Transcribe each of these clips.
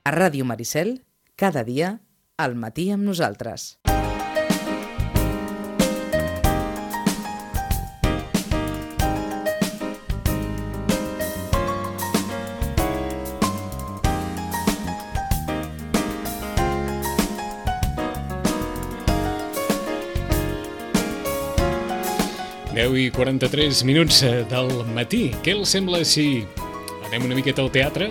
A Ràdio Maricel, cada dia, al matí amb nosaltres. I 43 minuts del matí. Què els sembla si anem una miqueta al teatre?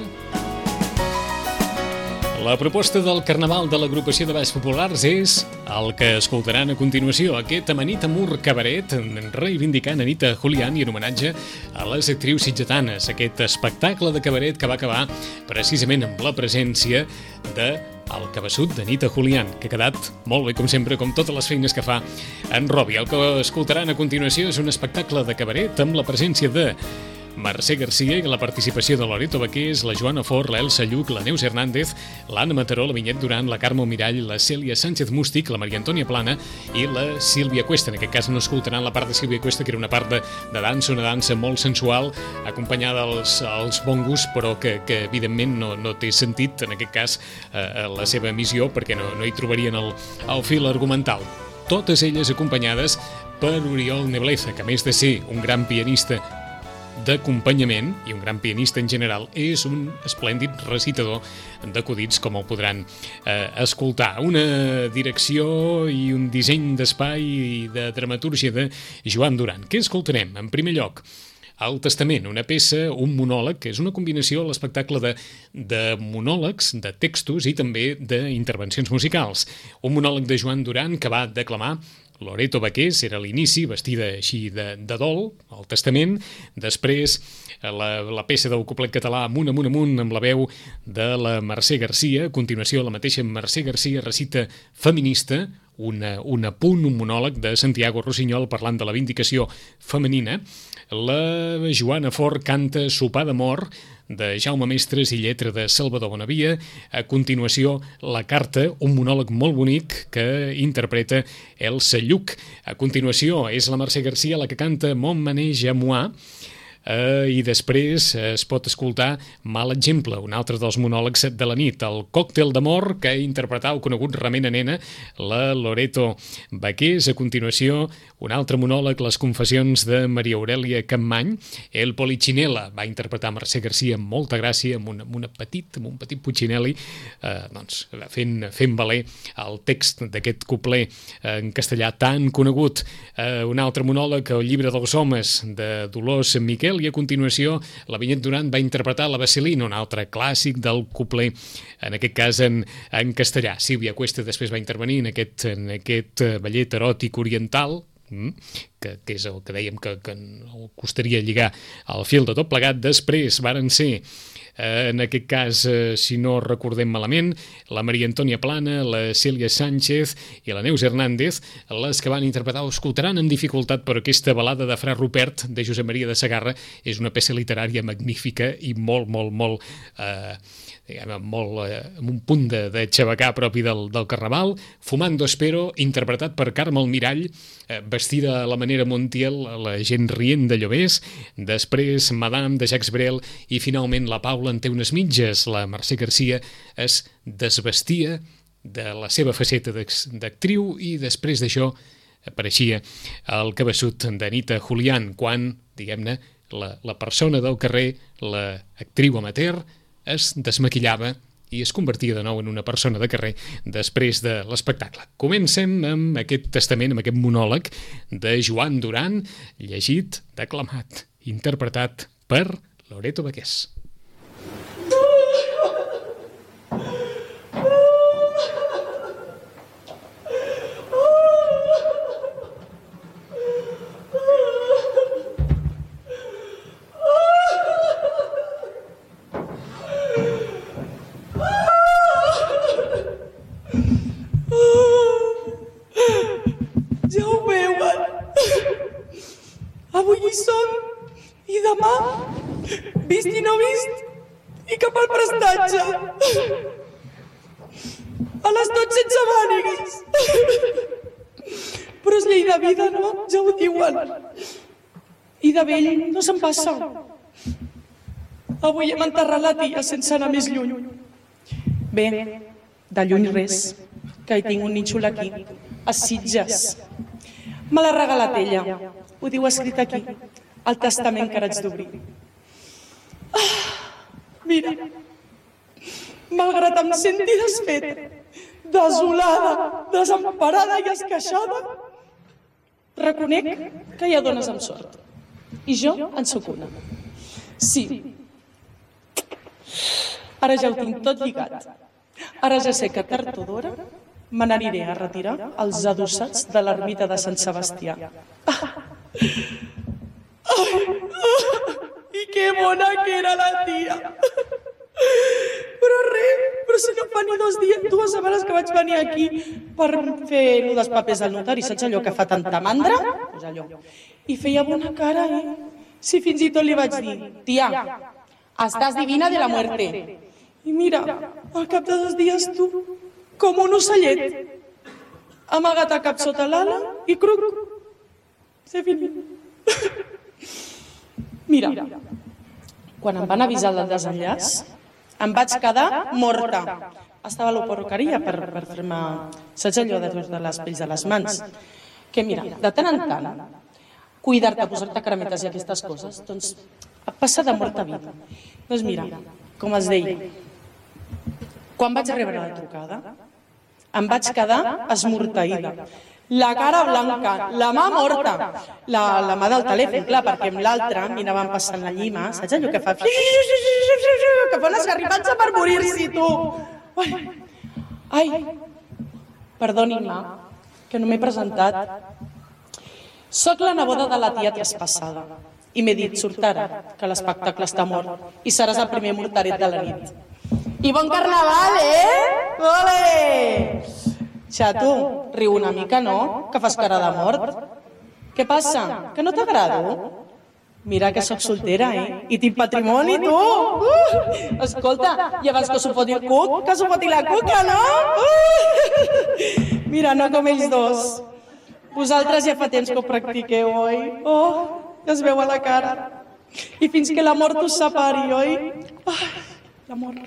La proposta del Carnaval de l'Agrupació de Balls Populars és el que escoltaran a continuació, aquest Amanita Mur Cabaret, reivindicant Anita Julián i en homenatge a les actrius sitgetanes. Aquest espectacle de cabaret que va acabar precisament amb la presència de el cabeçut d'Anita Julián, que ha quedat molt bé, com sempre, com totes les feines que fa en Robi. El que escoltaran a continuació és un espectacle de cabaret amb la presència de Mercè Garcia i la participació de Loreto Baqués, la Joana Fort, l'Elsa Lluc, la Neus Hernández, l'Anna Mataró, la Vinyet Duran, la Carme Mirall, la Cèlia Sánchez Mústic, la Maria Antònia Plana i la Sílvia Cuesta. En aquest cas no escoltaran la part de Sílvia Cuesta, que era una part de dansa, una dansa molt sensual, acompanyada als bongos, però que evidentment no té sentit, en aquest cas, la seva emissió, perquè no hi trobarien el fil argumental. Totes elles acompanyades per Oriol Nebleza, que a més de ser un gran pianista d'acompanyament i un gran pianista en general, és un esplèndid recitador d'acudits, com el podran escoltar. Una direcció i un disseny d'espai i de dramatúrgia de Joan Duran. Què escoltarem? En primer lloc, El Testament, una peça, un monòleg, que és una combinació a l'espectacle de monòlegs, de textos i també d'intervencions musicals. Un monòleg de Joan Duran que va declamar Loreto Baqués, era l'inici, vestida així de dol, el Testament. Després, la peça del couplet català Amunt, amunt, amunt, amb la veu de la Mercè Garcia. A continuació, la mateixa Mercè Garcia recita Feminista, un apunt, un monòleg de Santiago Rossinyol parlant de la vindicació femenina. La Joana Fort canta Sopar d'amor, de Jaume Mestres i lletra de Salvador Bonavia. A continuació, La carta, un monòleg molt bonic que interpreta Elsa Lluc. A continuació, és la Mercè Garcia la que canta Mon manège à moi. I després es pot escoltar Mal exemple, un altre dels monòlegs de la nit, el Còctel d'amor, que interpretava el conegut Remena Nena, la Loreto Baqués. A continuació, un altre monòleg, Les confessions de Maria Aurèlia Campmany. El Polichinela va interpretar Mercè Garcia amb molta gràcia, amb un petit Puccinelli, fent valer el text d'aquest couplet en castellà tan conegut. Un altre monòleg, El llibre dels homes, de Dolors Miquel. I a continuació, la Vinyet Duran va interpretar La Vaselina, un altre clàssic del couplet, en aquest cas en castellà. Sílvia Cuesta després va intervenir en aquest ballet eròtic oriental, que és el que dèiem que costaria lligar al fil de tot plegat. Després varen ser, en aquest cas, si no recordem malament, la Maria Antònia Plana, la Cèlia Sánchez i la Neus Hernández, les que van interpretar. Ho escoltaran amb dificultat, però aquesta balada de Fra Rupert, de Josep Maria de Sagarra, és una peça literària magnífica i molt, amb un punt de xabacà propi del Carnaval. Fumando espero, interpretat per Carme Almirall, vestida a la manera Montiel, la gent rient de Llobés. Després Madame, de Jacques Brel. I finalment la Paula en té unes mitges. La Mercè Garcia es desvestia de la seva faceta d'actriu i després d'això apareixia el cabeçut d'Anita Julián, quan, diguem-ne, la persona del carrer, l'actriu amateur, es desmaquillava i es convertia de nou en una persona de carrer després de l'espectacle. Comencem amb aquest testament, amb aquest monòleg de Joan Duran, llegit, declamat, interpretat per Loreto Baqués. Ja ho veuen. Avui hi som i demà, vist i no vist, i cap al prestatge. A les 12 sense mànigues. Però és llei de vida, no? Ja ho diuen. I de vell no se'n passa. Avui hem enterrat la tia sense anar més lluny. Bé, de lluny res, que hi tinc un nínxol aquí, a Sitges. Me l'ha regalat ella, ho diu escrit aquí, al testament que ara haig d'obrir. Mira, malgrat em senti desfeta, desolada, desemparada i esqueixada, reconec que hi ha dones amb sort. I jo en sóc una. Sí. Ara ja ho tinc tot lligat. Ara ja sé que tard o d'hora me n'aniré a retirar els adossats de l'ermita de Sant Sebastià. I que bona que era la tia! Però si no fa ni 2 setmanes que vaig venir aquí per fer allò dels papers al notari, saps allò que fa tanta mandra? Doncs allò. I feia bona cara, Si fins i tot li vaig dir, tia, estàs divina de la muerte. I mira, al cap de 2 dies tu, com un ocellet, amagat a cap sota l'ala i cruc. Se finit. Mira, quan em van avisar del desenllaç, em vaig quedar morta. Estava a l'oporroqueria per fer-me, saps allò de les pells de les mans? Que mira, de tant en tant, cuidar-te, posar-te cremetes i aquestes coses, doncs passa de mort a vida. Doncs mira, com els deia, quan vaig rebre la trucada, em vaig quedar esmorteïda. La cara blanca, la mà morta, la mà del telèfon, clar, perquè amb l'altra m'anaven passant la llima, saps allò que fa? Que fa un esgarrifatge per morir-s'hi, tu! Ai, perdoni-me, que no m'he presentat. Soc la neboda de la tia traspassada i m'he dit, surt ara, que l'espectacle està mort i seràs el primer mortaret de la nit. I bon carnaval, Ole! Xato, riu una mica, no? Que fas cara de mort. Què passa? Que no t'agrado? Mira que sóc soltera, I tinc patrimoni, tu! Escolta, i abans que s'ho foti el cuc, que s'ho foti la cuca, no? Mira, no com ells dos. Vosaltres ja fa temps que ho practiqueu, oi? Que es veu a la cara. I fins que la mort us separi, oi? La mort.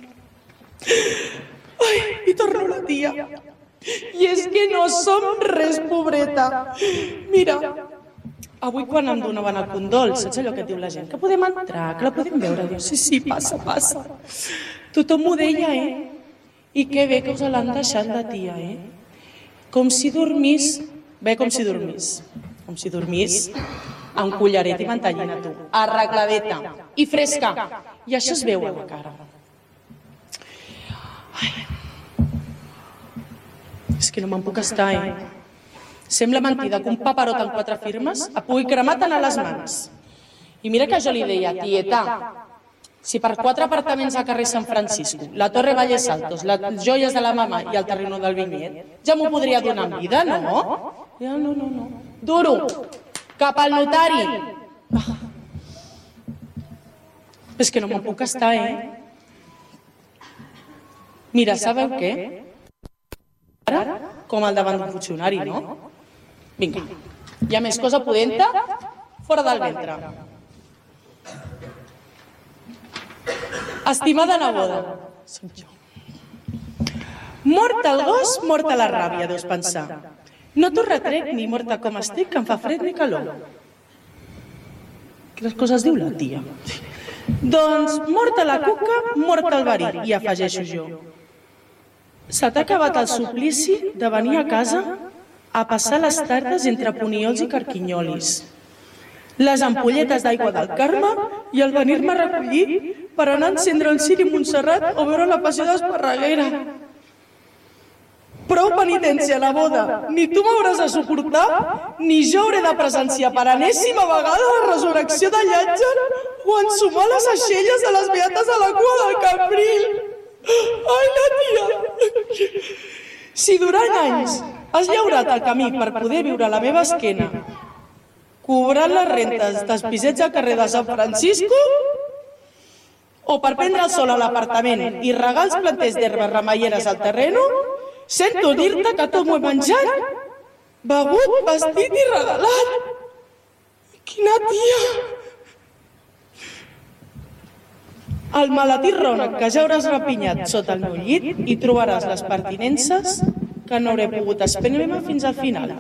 I torno la tia. I és que no som res, pobreta. Mira, avui quan em donaven el condol, saps allò que et diu la gent? Que podem entrar, que la podem veure. Diu, sí, passa. Tothom m'ho deia, I que bé que us l'han deixat la tia, Com si dormís, amb collaret i mantellina, tu, arregladeta i fresca. I això es veu a la cara. És que no me'n puc estar, Sembla mentida que un paperot amb 4 firmes et pugui cremar tant a les mans. I mira que jo li deia, tieta, si per 4 apartaments al carrer Sant Francisco, la Torre Valles Altos, les joies de la mama i el terreno del Vinyet, ja m'ho podria donar en vida, no? Ja, no. Duro, cap al notari. És que no me'n puc estar, Mira, sabeu què? Ara, com al davant d'un funcionari, no? Vinga, hi ha més cosa pudenta fora del ventre. Estimada neboda, soc jo. Mort el gos, morta la ràbia, deus pensar. No t'ho retrec ni morta com estic, que em fa fred ni calor. Quines coses diu la tia? Doncs morta la cuca, morta el verí, i afegeixo jo. Se t'ha acabat el suplici de venir a casa a passar les tardes entre Puniols i Carquinyolis. Les ampolletes d'aigua del Carme i el venir-me a recollir per anar a encendre el ciri Montserrat o veure la passió d'Esparreguera. Prou penitència a la boda. Ni tu m'hauràs de suportar, ni jo hauré de presenciar per enèsima vegada la resurrecció de Llàtzer o ensumar les aixelles de les beates a la cua del Cambril. Ai, la tia! Si durant anys has llaurat el camí per poder viure a la meva esquena, cobrant les rentes dels pisets al carrer de Sant Francisco, o per prendre el sol a l'apartament i regar els planters d'herbes remeieres al terreno, sento dir-te que tot m'ho he menjat, begut, vestit i regalat. Quina tia! Al maletí rònec que ja hauràs repinyat sota el meu llit hi trobaràs les pertinences que no hauré pogut espènyer-me fins al final.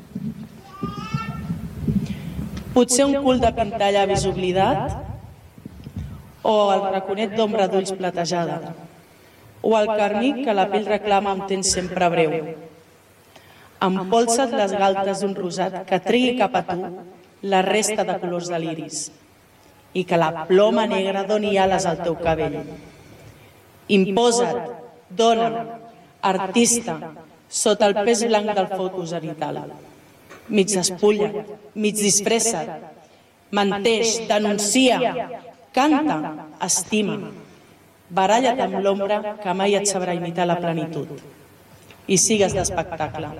Potser un cul de pintallavis oblidat, o el raconet d'ombra d'ulls platejada, o el carmí que la pell reclama amb temps sempre breu. Empolsa't les galtes d'un rosat que tregui cap a tu la resta de colors de l'iris i que la ploma negra doni ales al teu cabell. Imposa't, dona, artista, sota el pes blanc del focus zenital. Mig despulla, mig disfressa't, menteix, denuncia, canta, estima. Baralla't amb l'ombra que mai et sabrà imitar la plenitud. I sigues d'espectacle.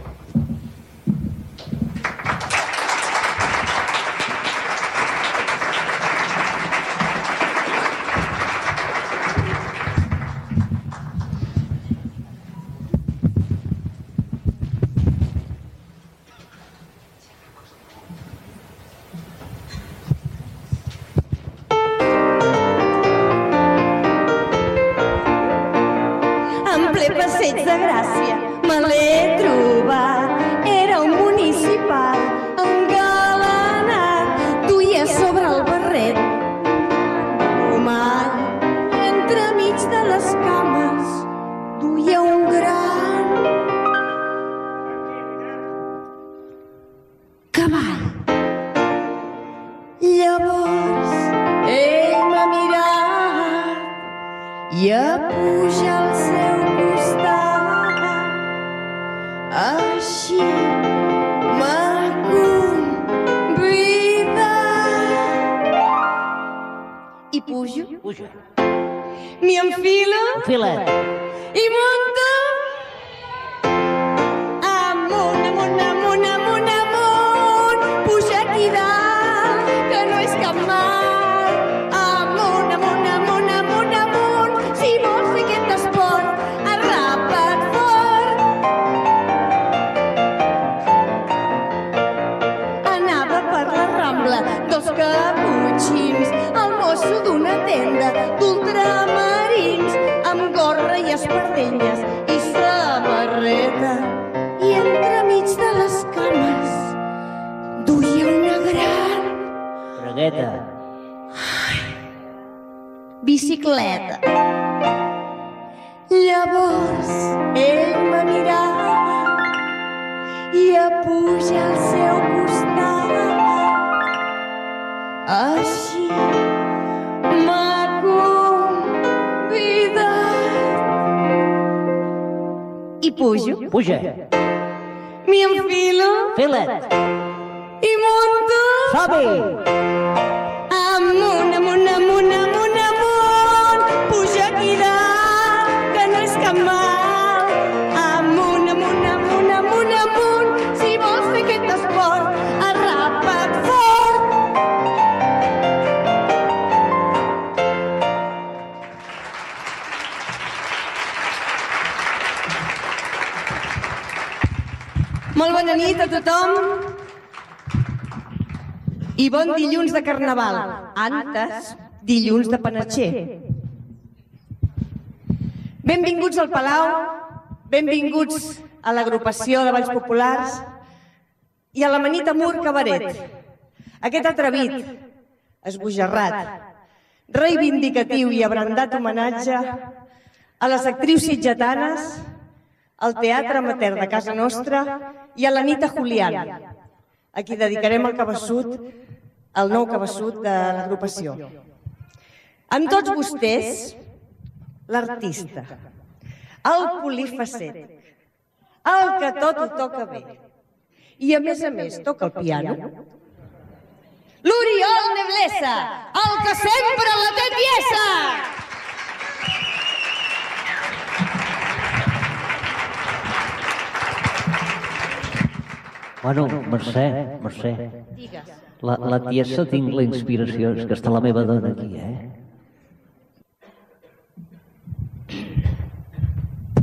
Passeig de Gràcia me l'he trobat, era un municipal engalanat, duia sobre el barret romall, entremig de les cames duia un gran cavall. Llavors ell m'ha mirat i a pujar al seu costat, així m'ha convidat. I pujo, m'hi enfilo i munto amunt, amunt, amunt, amunt, amunt. Puja aquí dalt, que no és cap mal. Amunt, amunt, amunt, amunt, amunt. Si vols fer aquest esport, arrapa't fort. Anava per la Rambla dels Caputxins, el mosso d'una tenda d'ultramarins, amb gorra i espardenyes i samarreta, i entremig de les cames duia una gran bragueta, bicicleta. Llavors ell m'ha mirat i a pujar al seu costat, així m'ha convidat. I pujo, m'hi enfilo i munto amunt, amunt, amunt, amunt, amunt. Puja aquí dalt, que no és cap mal. Amunt, amunt, amunt, amunt, amunt. Si vols fer aquest esport, arrapa't fort. Molt bona nit a tothom i bon dilluns de Carnaval, antes dilluns de Panatxer. Benvinguts al Palau, benvinguts a l'agrupació de Balls Populars i a l'Amanita Mur Cabaret. Aquest atrevit, esbojarrat, reivindicatiu i abrandat homenatge a les actrius sitgetanes, al Teatre Amateur de casa nostra i a l'Anita Julián, a qui dedicarem el cabeçut, el nou cabeçut de l'agrupació. Amb tots vostès, l'artista, el polifacètic, el que tot ho toca bé, i a més toca el piano, l'Oriol Neblesa, el que sempre la té tiesa! Bueno, Mercè, la tiesa tinc la inspiració, és que està la meva dona aquí,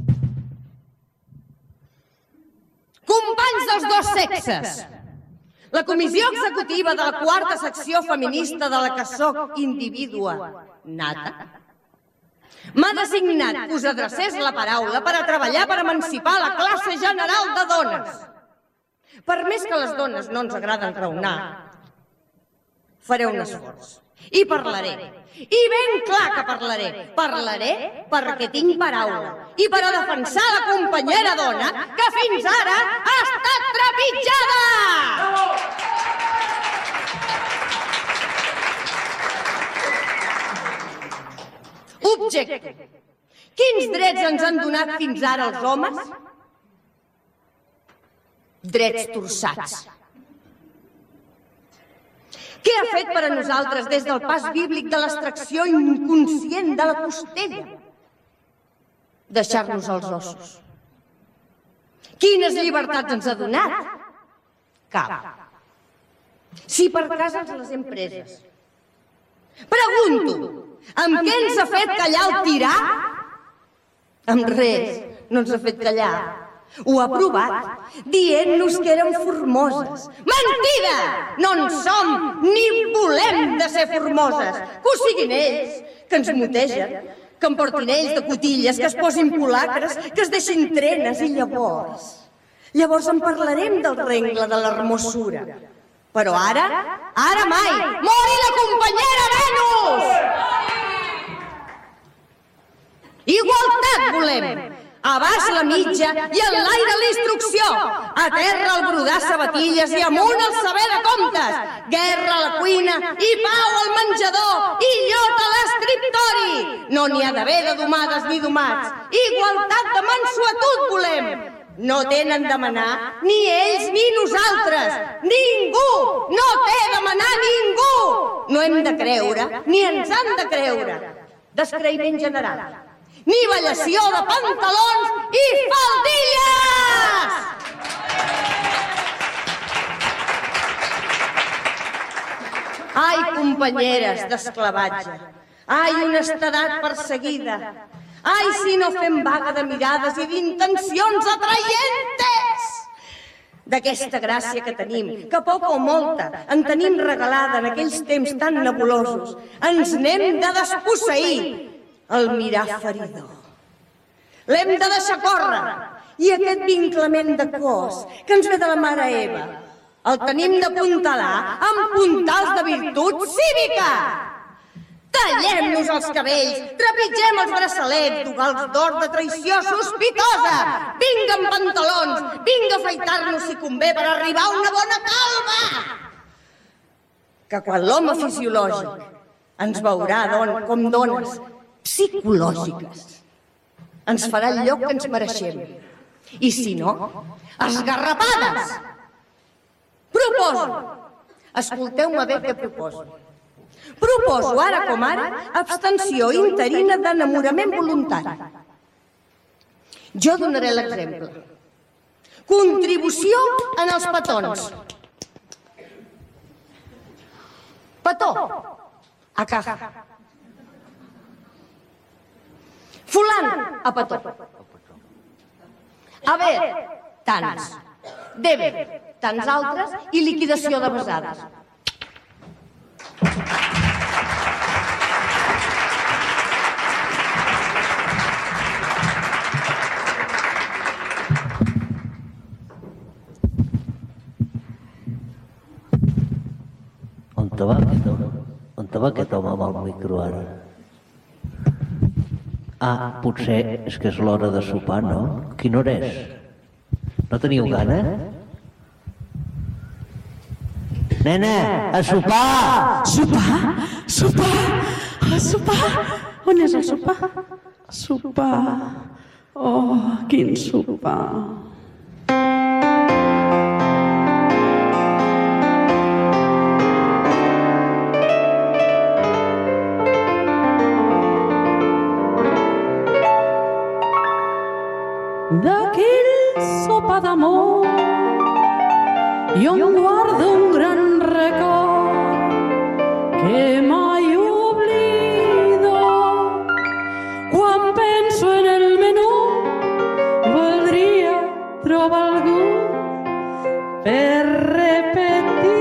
Companys dels dos sexes, la comissió executiva de la 4ª secció feminista de la que soc indivídua nata, m'ha designat que us adrecés la paraula per a treballar per emancipar la classe general de dones. Per més que les dones no ens agraden raonar, faré un esforç. I parlaré. I ben clar que parlaré. Parlaré perquè tinc paraula. I per a defensar la companyera dona que fins ara ha estat trepitjada! Objecte. Quins drets ens han donat fins ara els homes? Drets torçats. Què ha fet per a nosaltres des del pas bíblic de l'extracció inconscient de la costella? Deixar-nos els ossos. Quines llibertats ens ha donat? Cap. Si per cas ens les hem preses. Pregunto, amb què ens ha fet callar el tirà? Amb res, no ens ha fet callar. Ho ha provat, dient-nos que érem formoses. Mentida! No en som, ni volem de ser formoses. Que ho siguin ells, que ens mutegen, que em portin ells de cotilles, que es posin polacres, que es deixin trenes i llavors... Llavors en parlarem del rengle de l'hermosura. Però ara mai, mori la companyera Venus! Igualtat volem! A baix la mitja i en l'aire l'instrucció. A terra el brodar sabatilles i amunt el saber de comptes. Guerra a la cuina i pau al menjador i llot a l'escriptori. No n'hi ha d'haver de domades ni domats. Igualtat de mansuetud volem. No tenen de manar ni ells ni nosaltres. Ningú! No té de manar ningú! No hem de creure ni ens han de creure. Descreïment general. Ni ballació de pantalons i faldilles! Ai, companyeres d'esclavatge! Ai, honestedat perseguida! Ai, si no fem vaga de mirades i d'intencions atraientes! D'aquesta gràcia que tenim, que poca o molta en tenim regalada en aquells temps tan nebulosos, ens n'hem de desposseir. El mirar feridor. L'hem de deixar córrer. I aquest vinclament de cos que ens ve de la mare Eva el tenim d'apuntalar amb puntals de virtut cívica. Tallem-nos els cabells, trepitgem els braçalets, dugals d'or de traïció sospitosa. Vinga amb pantalons, vinga a afaitar-nos si convé per arribar a una bona calma. Que quan l'home fisiològic ens veurà com dones psicològiques, ens farà el lloc que ens mereixem. I si no, esgarrapades! Proposo, escolteu-me bé què proposo. Proposo, ara com ara, abstenció interina d'enamorament voluntari. Jo donaré l'exemple. Contribució en els petons. Petó, a caja. Fulan, a petó. A ver, tants. Debe, tants altres i liquidació de besades. On te va aquest home amb el micro ara? Ah, potser és que és l'hora de sopar, no? Quina hora és? No teniu gana? Nena, a sopar! Sopar? Sopar? A sopar? On és el sopar? Sopar. Oh, quin sopar. D'aquell sopar d'amor jo em guardo un gran record que mai oblido. Quan penso en el menú voldria trobar algú per repetir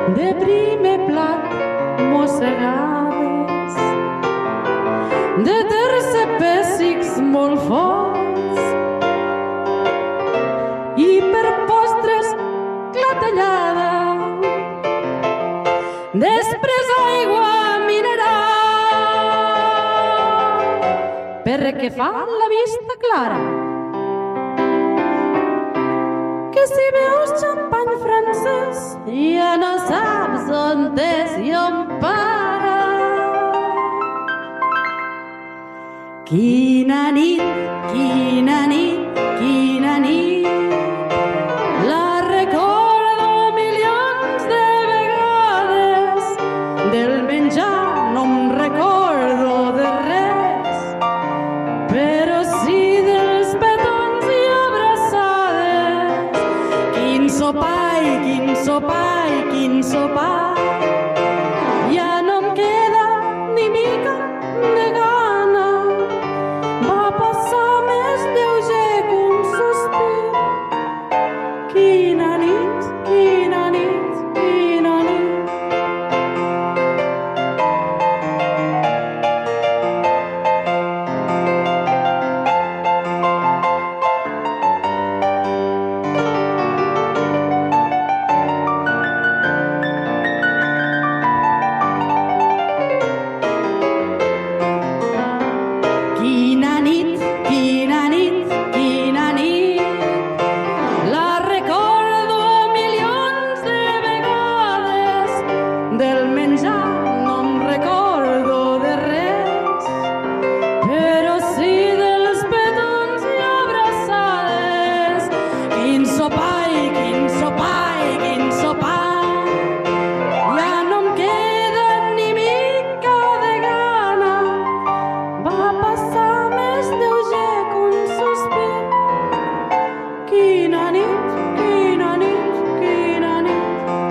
de primer plat mossegades, de tercer pèssics molt forts i per postres clatellada, després aigua mineral perquè fa la vista clara. Que si veus xampany francès ja no saps on és i on para. Quina nit, quina nit, quina nit, la recordo milions de vegades. Del menjar no em recordo de res, però sí dels petons i abraçades. Quin sopar i quin sopar i quin sopar, ja no em queda ni mica de gana. Va passar més lleuger que un sospir. Quina nit, quina nit, quina nit. Quina nit, quina nit, quina nit, la recordo milions de vegades. Del menjar no em recordo de res, però sí dels petons i abraçades. Quin sopar i quin sopar i quin sopar, ja no em queda ni mica de gana. Va passar més lleuger que un sospir. Quina nit, quina nit, quina nit,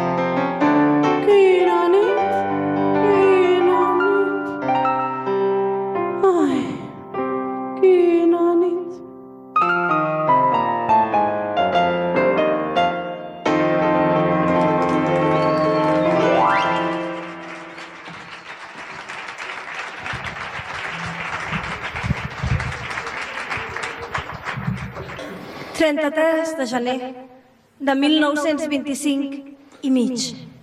quina nit, quina nit. Ai, quina nit. – 33 de gener de 1925 i mig.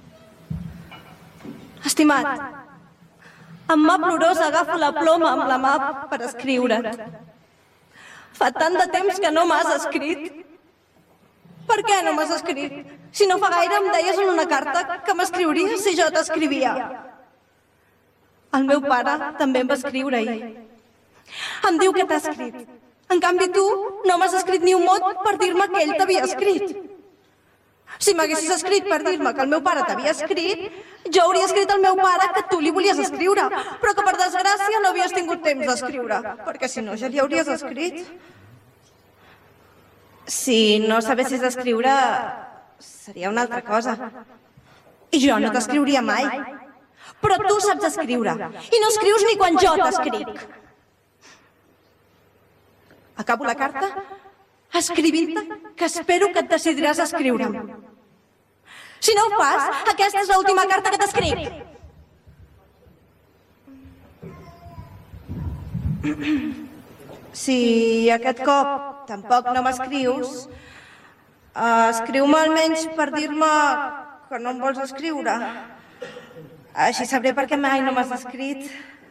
Estimat, amb mà plorosa agafo la ploma amb la mà per escriure't. Fa tant de temps que no m'has escrit. Per què no m'has escrit? Si no fa gaire em deies en una carta que m'escriuries si jo t'escrivia. El meu pare també em va escriure ahir. Em diu que t'ha escrit. En canvi, tu no m'has escrit ni un mot per dir-me que ell t'havia escrit. Si m'haguessis escrit per dir-me que el meu pare t'havia escrit, jo hauria escrit al meu pare que tu li volies escriure, però que per desgràcia no havies tingut temps d'escriure, perquè si no ja li hauries escrit. Si no sabessis escriure, seria una altra cosa. I jo no t'escriuria mai. Però tu saps escriure, i no escrius ni quan jo t'escric. Acabo la carta escrivint-te que espero que et decidiràs a escriure'm. Si no ho fas, aquesta és l'última carta que t'escric. Si aquest cop tampoc no m'escrius, escriu-me almenys per dir-me que no em vols escriure. Així sabré per què mai no m'has escrit.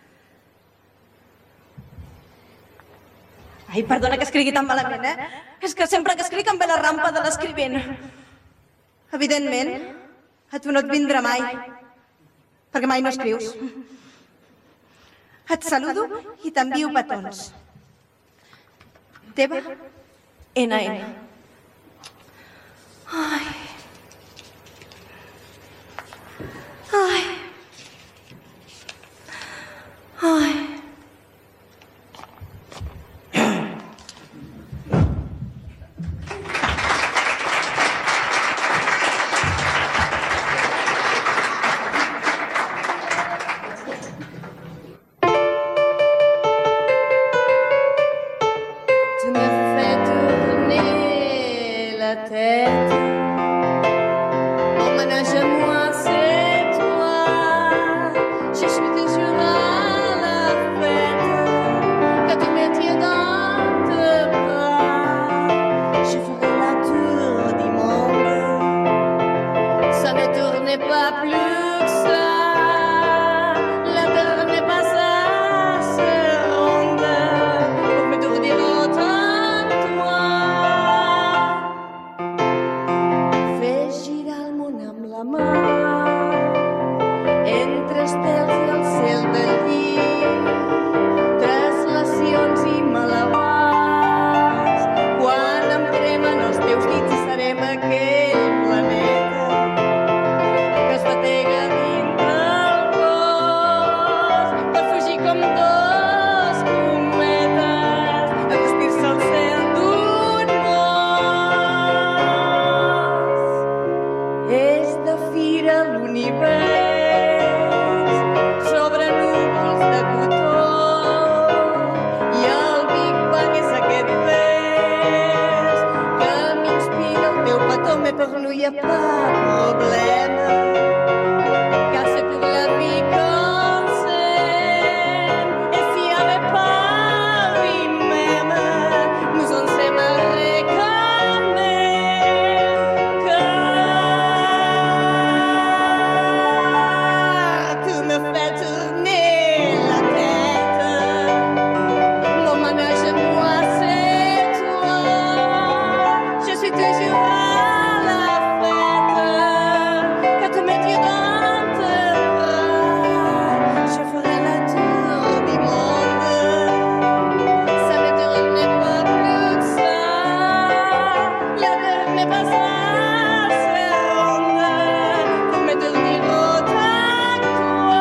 Ai, perdona que escrigui tan malament, És que sempre que escric em ve la rampa de l'escrivent. Evidentment, a tu no et vindrà mai, perquè mai no escrius. Et saludo i t'envio petons. Teva, N.N. Ai. Ai. Ai. Emmenage-moi, c'est pas plus que ça. La terre n'est pas assez ronde pour me tourner autant que toi. Fes girar el món amb la mà entre estels i el cel del llit, translacions i malabars. Quan em cremen els teus dits serem aquell planeta que es batega dintre el cos per fugir com dos cometes, acostir-se al cel d'un mos. És de fira l'univers sobre núvols de cotó i el Big Bang és aquest vers que m'inspira el teu petó, mais pour nous y a pas problème car c'est pour la vie qu'on s'aime et s'il y avait pas lui-même nous on s'aimerait quand même car tu me fais tourner la tête. Mon manège, moi, c'est toi. Je suis toujours à la fête. Quand tu me tiens dans tes bras, je ferai le tour du monde. Ça ne tourne pas plus que ça. La terre n'est pas assez ronde pour me tourner autant que toi.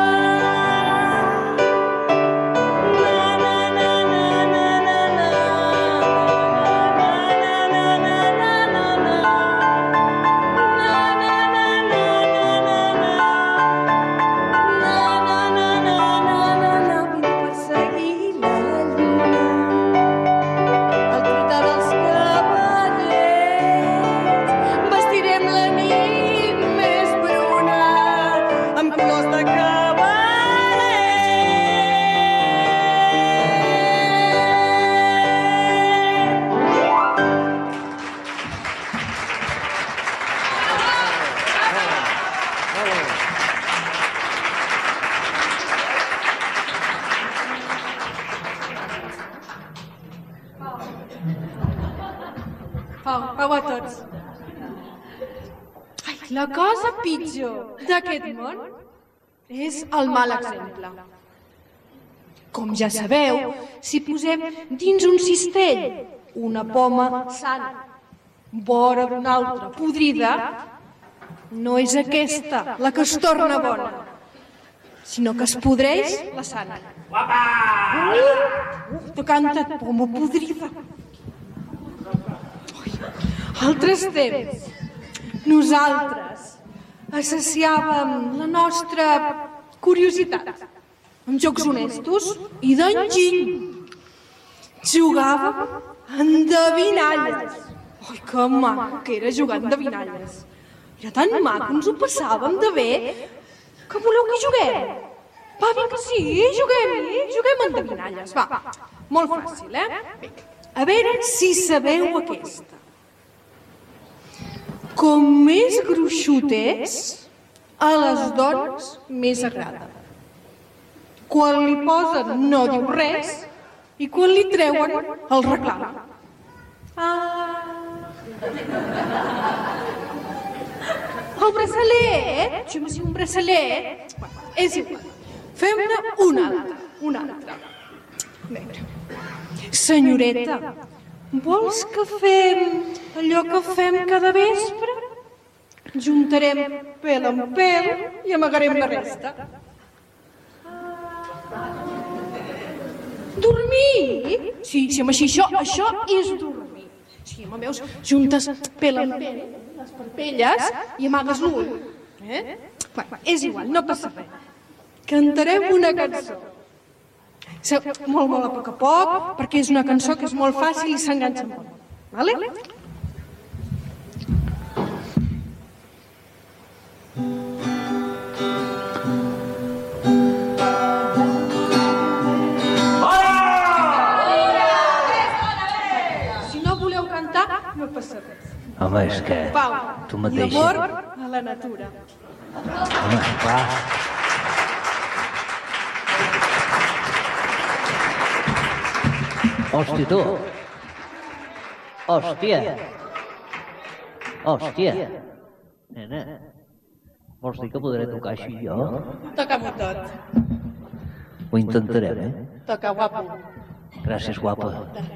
Vestirem la nit més bruna amb flors de cabaret. Pau a tots. Ai, la cosa pitjor d'aquest món és el mal exemple. Com ja sabeu, si posem dins un cistell una poma sana, vora d'una altra podrida, no és aquesta la que es torna bona, sinó que es podreix la sana. Tocanta't, poma podrida. Altres temps, nosaltres assaciàvem la nostra curiositat amb jocs honestos i d'enginy. Jugàvem a endevinalles. Ai, que maco que era jugar a endevinalles. Era tan maco, ens ho passàvem de bé. Que voleu que juguem? Va, vinga, sí, juguem a endevinalles. Va, molt fàcil, Bé, a veure si sabeu aquesta. Com més gruixut és, a les dones més agrada. Quan li posen no diu res i quan li treuen el reclama. El braçalet? Sí, home, sí, un braçalet. És igual. Fem-ne un altre. A veure. Senyoreta, vols que fem allò que fem cada vespre? Juntarem pèl amb pèl i amagarem la resta. Dormir? Sí, home, sí, això és dormir. Sí, home, veus, juntes pèl amb pèl, les parpelles, i amagues l'ull. Bueno, és igual, no passa res. Cantarem una cançó. Molt a poc, perquè és una cançó que és molt fàcil i s'enganxa molt. Vale? Si no voleu cantar, no passa res. Home, és que Pau, tu i mateixa... amor a la natura. Home, clar. Hòstia, tu. Hòstia. Hòstia. Nena, vols dir que podré tocar així jo? Toca-m'ho tot. Ho intentarem, Toca, guapo. Gràcies, guapa.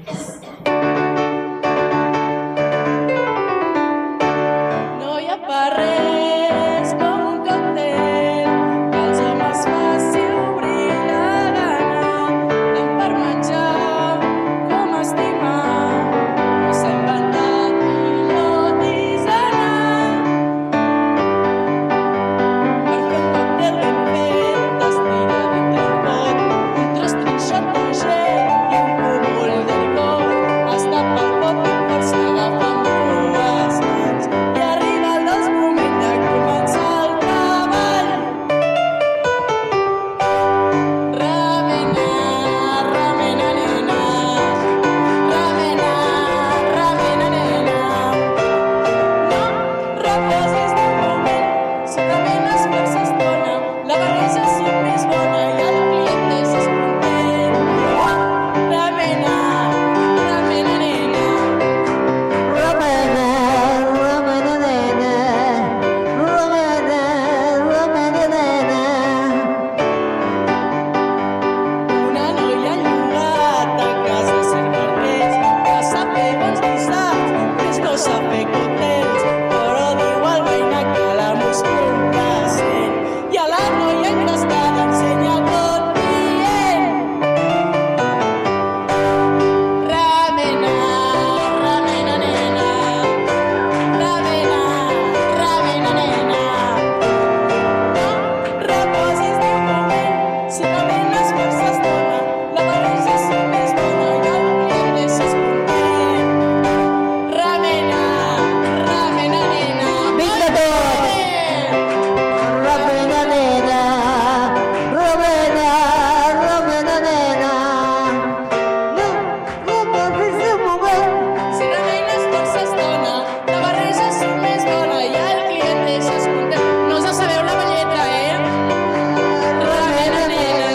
No hi ha per res com un còctel, que els homes faci obrir la gana, tant per menjar com estimar. No s'ha inventat millor tisana per fer un còctel ben fet, t'estira dintre el pot, un tros trinxat de gel i un cúmul d'alcohol. Es tapa el pot i força agafa amb dues mans i arriba el dels moment de començar el treball. Remena, remena, nena. Remena, remena, nena. No reposis d'un moment, si remenes força estona, la barreja surt més bona i el client deixes content. Remena, remena, nena. Una noia enllugat a casa cerca res, que sap fer bons guisats, més no sap fer còctels, però diu al veïnat que la música sent, i a la noia encrestada ensenya tot dient. Remena, remena, nena. Remena, remena, nena. No reposis d'un moment, si remenes força estona, la barreja surt més bona i el client deixes content. Remena, remena, nena. Vinga tot! Remena, nena. Remena, remena, nena. No reposis d'un moment. Si remenes força estona, la barreja surt més bona i el client deixes content. No us en sabeu la balleta, Remena, nena.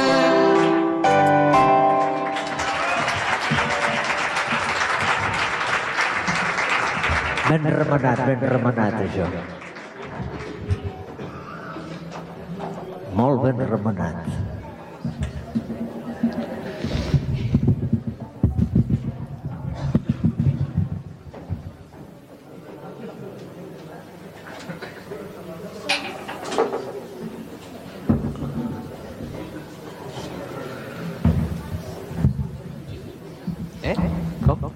Ben remenat, això. Molt ben remenat. Com?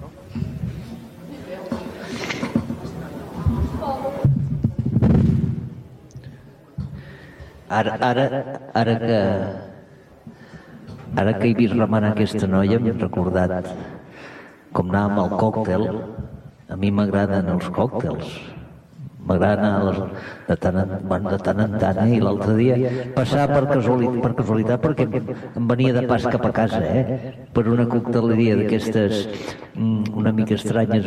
Ara que he vist remenar aquesta noia, m'he recordat com anàvem al còctel. A mi m'agraden els còctels. M'agrada anar de tant en tant, i l'altre dia passava per casualitat perquè em venia de pas cap a casa, per una cocteleria d'aquestes una mica estranyes,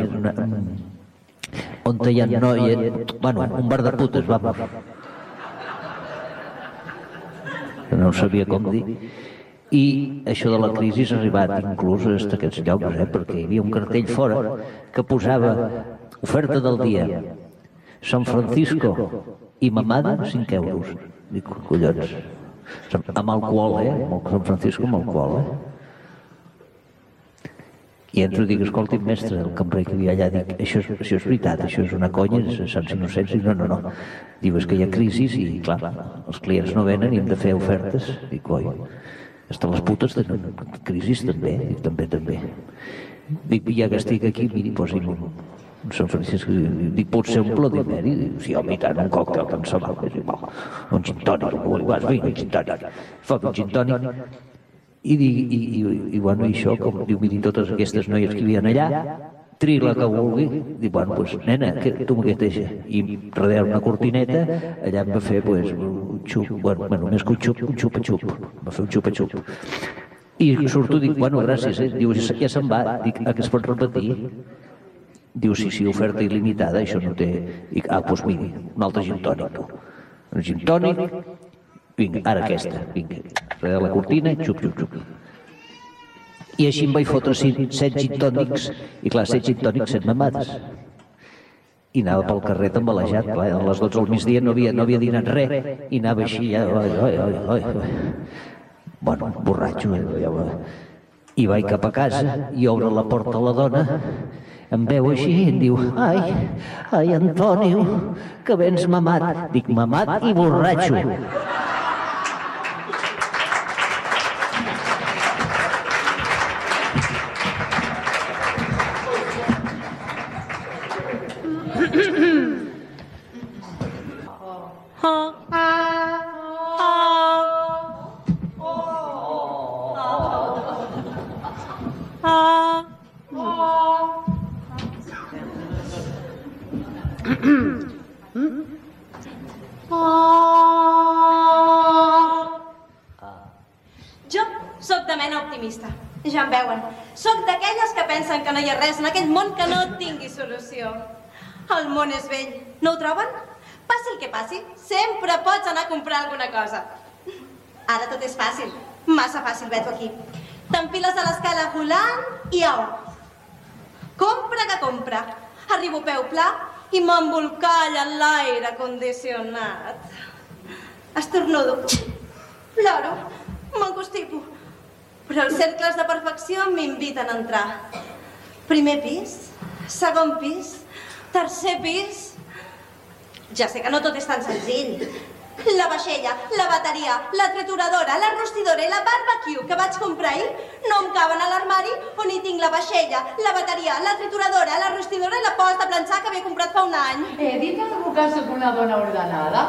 on hi ha noies, bueno, un bar de putes, vamos. No ho sabia com dir. I això de la crisi ha arribat inclús a aquests llocs, perquè hi havia un cartell fora que posava oferta del dia, San Francisco i mamada, 5 euros. Dic, collons, amb alcohol, San Francisco amb alcohol, I entro i dic, escolti, mestre, el cambrer que hi havia allà, dic, això és veritat, això és una conya, Sants Innocents, i no. Diu, és que hi ha crisi i, clar, els clients no venen i hem de fer ofertes. Dic, oi, hasta les putes tenen crisis també, dic, també. Dic, ja que estic aquí, miri, posi'm un Sant Francisco, dic, pot ser un Bloody Mary? Diu, sí, home, i tant, un còctel, tant se val, un gin tònic, vinga, un gin tònic, foc un gin tònic. I bueno, això, com diu, miri, totes aquestes noies que hi havia allà, triï la que vulgui, dic, bueno, doncs, nena, tu m'ho deixa. I darrere una cortineta, allà em va fer, un xup, bueno, més que un xupa-xup, va fer un xupa-xup. I surto, dic, bueno, gràcies, diu, ja se'n va, dic, que es pot repetir? Diu, sí, oferta il·limitada, això no té... Dic, doncs miri, un altre gin tònic, tu. un gin tònic, vinga, ara aquesta, vinga, darrere la cortina, xup, xup, xup. I així em vaig fotre 7 gin tònics, i clar, 7 gin tònics, 7 mamades. I anava pel carrer tambalejat, clar, a les 12 del migdia no havia dinat res, i anava així, ja, bueno, borratxo, i vaig cap a casa, i obre la porta a la dona, em veu així i em diu, ai, Antonio, que vens mamat. Dic, mamat i borratxo. Jo sóc de mena optimista, ja em veuen. Sóc d'aquelles que pensen que no hi ha res en aquell món que no tingui solució. El món és vell, no ho troben? Passi el que passi, sempre pots anar a comprar alguna cosa. Ara tot és fàcil, massa fàcil, veig aquí. T'enfiles a l'escala volant i au. Compra que compra. Arribo a peu pla i m'embolcalla en l'aire condicionat. Estornudo. Ploro. M'encostipo. Però els cercles de perfecció m'inviten a entrar. Primer pis, segon pis, tercer pis... Ja sé que no tot és tan senzill. La vaixella, la bateria, la trituradora, la rostidora i la barbecue que vaig comprar ahir no em caben a l'armari on hi tinc la vaixella, la bateria, la trituradora, la rostidora i la posta a planxar que havia comprat fa un any. He dit algú que sóc una dona ordenada?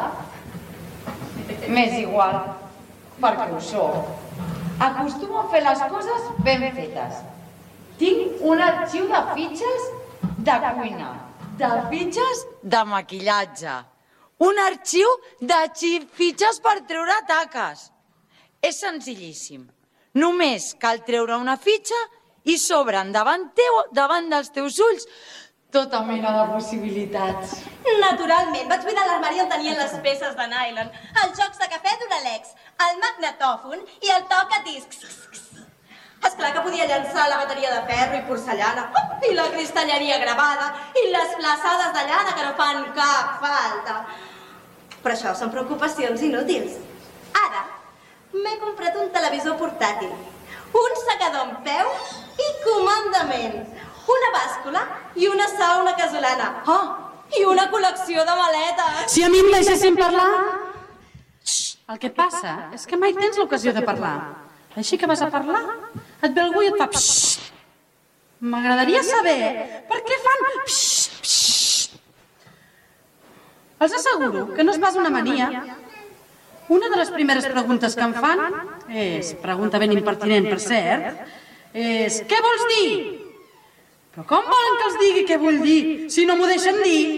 M'és igual, perquè ho sóc. Acostumo a fer les coses ben fetes. Tinc un arxiu de fitxes de cuina, de fitxes de maquillatge, un arxiu de fitxes per treure taques. És senzillíssim. Només cal treure una fitxa i s'obren davant dels teus ulls tota mena de possibilitats. Naturalment, vaig buidar l'armari on tenien les peces de nylon, els jocs de cafè d'Uralex, el magnetòfon i el tocadiscs. Esclar que podia llançar la bateria de ferro i porcellana, i la cristalleria gravada, i les flaçades de llana que no fan cap falta. Però això són preocupacions inútils. Ara m'he comprat un televisor portàtil, un secador amb peu i comandament, una bàscula i una sauna casolana. I una col·lecció de maletes. Si a mi em deixessin parlar... El que passa és que mai tens l'ocasió de parlar. Així que vas a parlar, et ve algú i et fa psst. M'agradaria saber per què fan psst, psst. Els asseguro que no és pas una mania. Una de les primeres preguntes que em fan és, pregunta ben impertinent per cert, és què vols dir? Però com volen que els digui què vull dir si no m'ho deixen dir?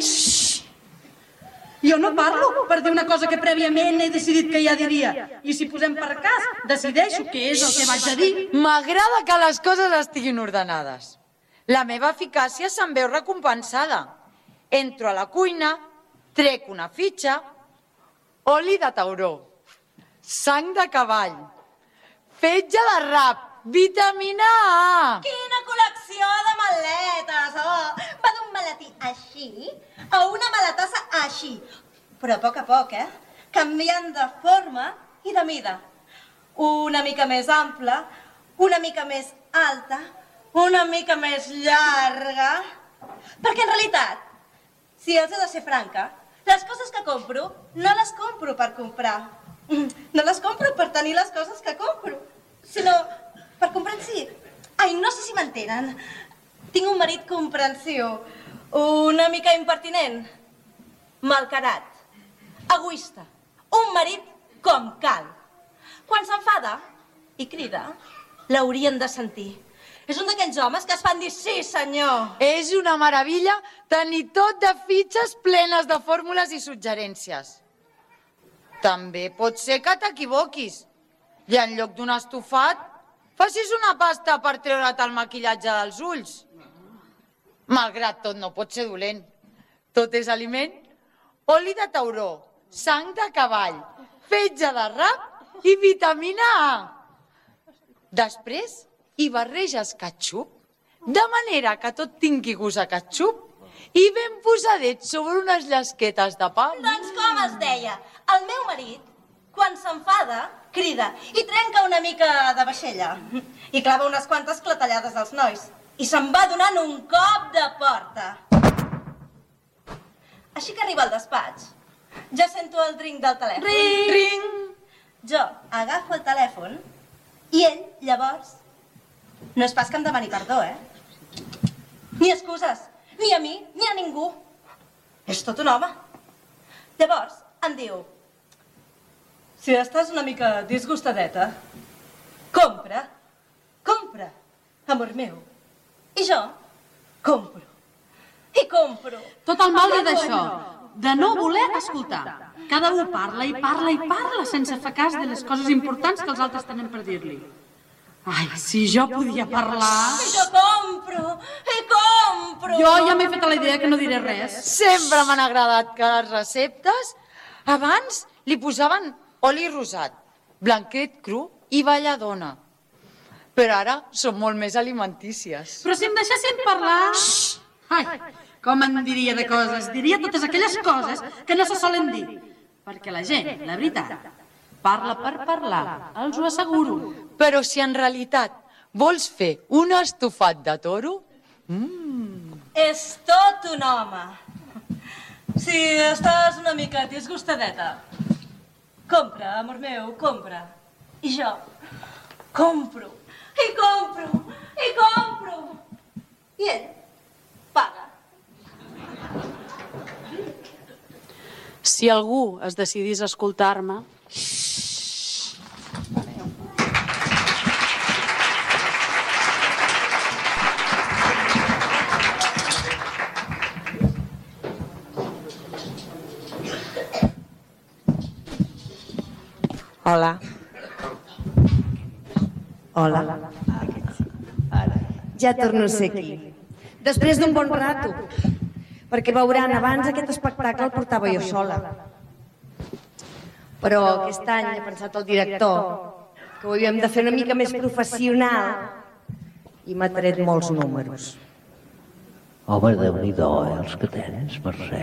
Jo no parlo per dir una cosa que prèviament he decidit que ja diria. I si posem per cas, decideixo què és el que vaig a dir. M'agrada que les coses estiguin ordenades. La meva eficàcia se'n veu recompensada. Entro a la cuina, trec una fitxa, oli de tauró, sang de cavall, fetge de rap, vitamina A. Quina col·lecció de maletes! Va d'un maletí així a una maletassa així. Però a poc, canviant de forma i de mida. Una mica més ampla, una mica més alta, una mica més llarga. Perquè en realitat, si els he de ser franca, les coses que compro no les compro per comprar. No les compro per tenir les coses que compro, sinó per comprensió. Ai, no sé si m'entenen. Tinc un marit comprensiu, una mica impertinent, malcarat, egoista, un marit com cal. Quan s'enfada i crida, l'haurien de sentir. És un d'aquells homes que es fan dir sí, senyor. És una meravella tenir tot de fitxes plenes de fórmules i suggerències. També pot ser que t'equivoquis i en lloc d'un estofat facis una pasta per treure't el maquillatge dels ulls. Malgrat tot, no pot ser dolent. Tot és aliment. Oli de tauró, sang de cavall, fetge de rap i vitamina A. Després hi barreges ketchup, de manera que tot tingui gust a ketchup, i ben posadet sobre unes llesquetes de pa. Doncs com es deia, el meu marit, quan s'enfada, crida i trenca una mica de vaixella. I clava unes quantes clatellades als nois. I se'n va donant un cop de porta. Així que arriba al despatx, ja sento el dring del telèfon. Ring! Ring! Jo agafo el telèfon i ell, llavors, no és pas que em demani perdó, Ni excuses, ni a mi, ni a ningú. És tot un home. Llavors, em diu, si estàs una mica disgustadeta, compra, amor meu. I jo compro. I compro. Tot el mal ve d'això, de no voler escoltar. Cada un parla i parla i parla sense fer cas de les coses importants que els altres tenen per dir-li. Ai, si jo podia parlar... I jo compro. Jo ja m'he fet a la idea que no diré res. Sempre m'han agradat que les receptes abans li posaven oli rosat, blanquet cru i balladona. Però ara són molt més alimentícies. Però si em deixessin parlar... Ai, com en diria de coses? Diria totes aquelles coses que no se solen dir. Perquè la gent, la veritat, parla per parlar, els ho asseguro. Però si en realitat vols fer un estofat de toro... És tot un home. Si estàs una mica disgustadeta, compra, amor meu, compra. I jo compro. I compro. I ell paga. Si algú es decidís a escoltar-me... Hola. Ja torno a ser aquí. Després d'un bon rato. Perquè veuran, abans aquest espectacle el portava jo sola. Però aquest any ha pensat el director que ho havíem de fer una mica més professional i m'ha tret molts números. Home, Déu-n'hi-do, els que tens, Mercè.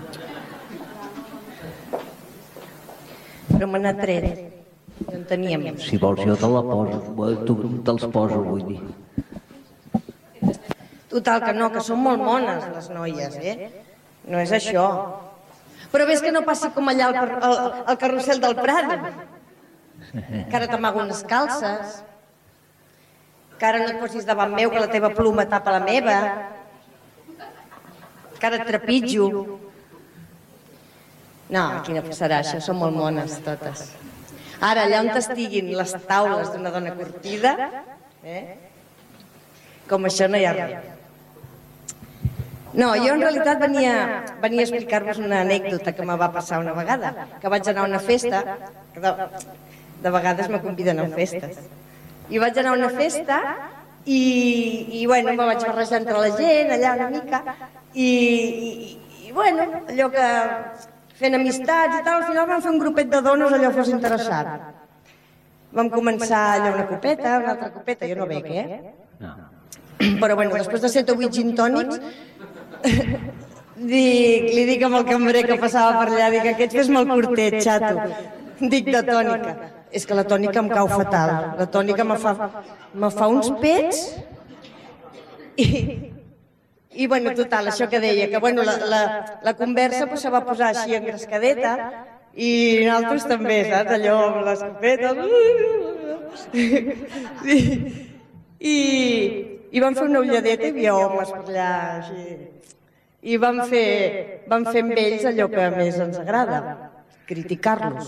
Però me n'ha tret. I en tenia més. Si vols jo te la poso, tu te'ls poso, vull dir. Total, que no, que són molt mones les noies, No és això. Però ves que no passi com allà al carrusel del Prado. Que ara t'amago unes calces. Que ara no et posis davant meu que la teva pluma tapa la meva. Que ara et trepitjo. No, aquí no passarà, això són molt mones totes. Ara, allà on estiguin les taules d'una dona curtida, com això no hi ha res. No, jo en realitat venia a explicar-vos una anècdota que me va passar una vegada, que vaig anar a una festa, de vegades me conviden a festes, i vaig anar a una festa i bueno, me vaig barrejar entre la gent, allà una mica, i bueno, allò que fent amistats i tal, al final vam fer un grupet de dones allò fos interessant. Vam començar allò una copeta, una altra copeta, jo no bec, Però bueno, després de 7 o 8 gin tònics, li dic amb el cambrer que passava per allà, dic, aquest fes-me el curtet, xato. Dic de tònica. És que la tònica em cau fatal. La tònica me fa uns pets i bueno, total, això que deia, que bueno, la conversa se va posar així engrescadeta i nosaltres també, saps? Allò amb les copetes. I vam fer una ulladeta i hi havia homes per allà així. I vam fer amb ells allò que més ens agrada, criticar-los.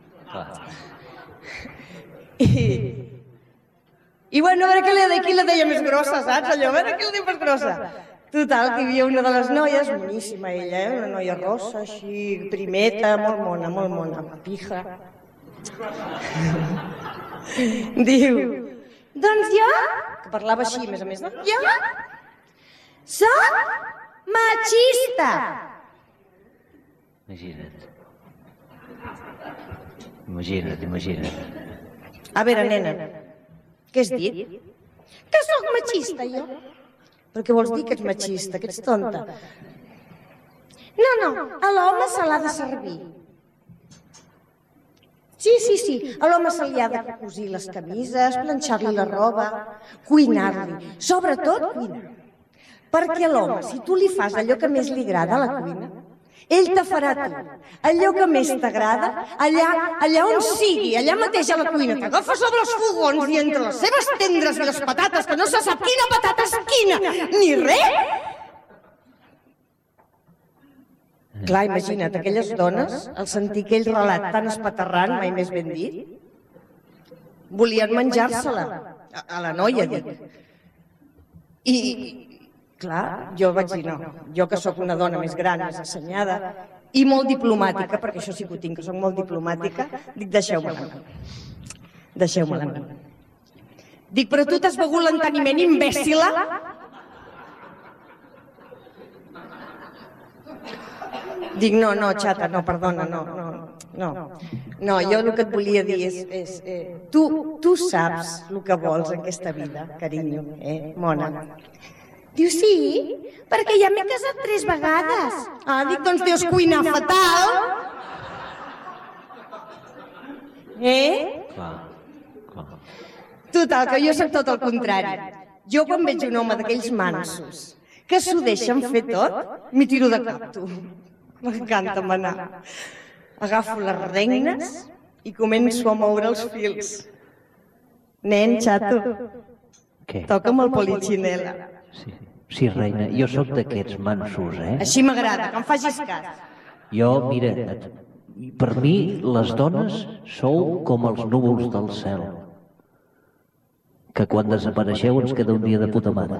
I bueno, a veure qui la deia més grossa, saps? Allò, a veure qui la deia més grossa. Total, que hi havia una de les noies, boníssima ella, una noia rossa, així, primeta, molt mona, amb pija. Diu, doncs jo, que parlava així, a més, doncs jo soc machista. Imagina't. Imagina't. A veure, nena, què has dit? Que sóc machista, jo. Per què vols dir que ets machista, que ets tonta? No, a l'home se l'ha de servir. Sí, a l'home se li ha de cosir les camises, planxar-li la roba, cuinar-li, sobretot cuinar. Perquè a l'home, si tu li fas allò que més li agrada a la cuina, ell te farà tu allò que més t'agrada, allà on sigui, allà mateix a la cuina. T'agafa sobre els fogons i entre les seves tendres i les patates, que no se sap quina patata és quina, ni res. Clar, imagina't, aquelles dones, al sentir aquell relat tan espaterrant, mai més ben dit, volien menjar-se-la, a la noia, dic. I, clar, jo vaig dir no, jo que sóc una dona més gran, més assenyada, i molt diplomàtica, perquè això sí que ho tinc, que sóc molt diplomàtica, dic, deixeu-me-la. Dic, però tu t'has begut l'enteniment, imbècila? Dic, no, xata, no, perdona, no, jo el que et volia dir és tu saps el que vols en aquesta vida, carinyo, mona. Diu, sí, perquè ja m'he casat 3 vegades. Dic, doncs deus cuinar fatal. Clar. Total, que jo soc tot el contrari. Jo quan veig un home d'aquells mansos que s'ho deixen fer tot, m'hi tiro de cap, tu. M'encanta manar. Agafo les regnes i començo a moure els fils. Nen, xato, toca'm el polichinela. Sí, reina, jo sóc d'aquests mansos, Així m'agrada, que em facis cas. Jo, mira, per mi les dones sou com els núvols del cel, que quan desapareixeu ens queda un dia de puta mare.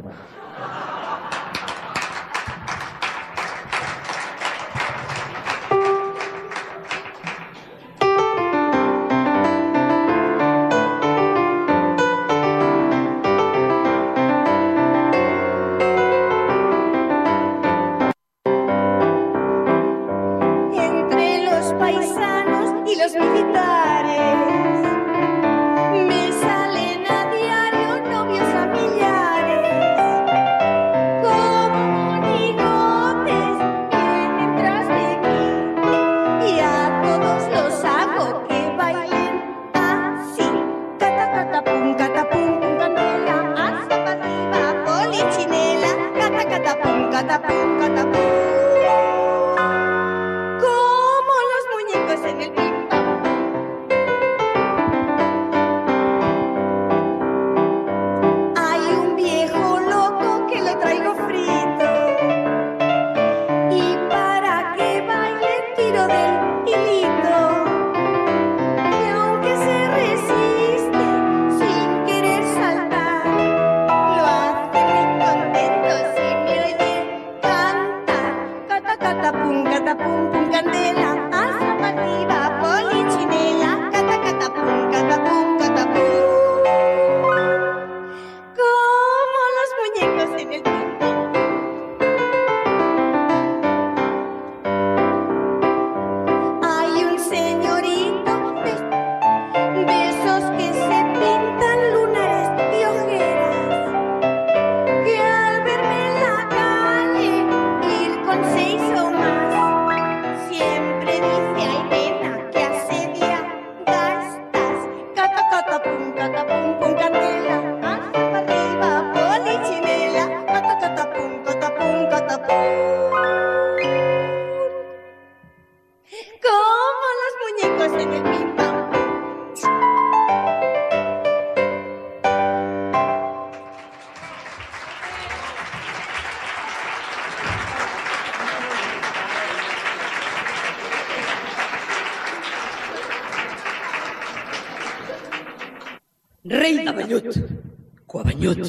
Rei de vellut, coabanyut,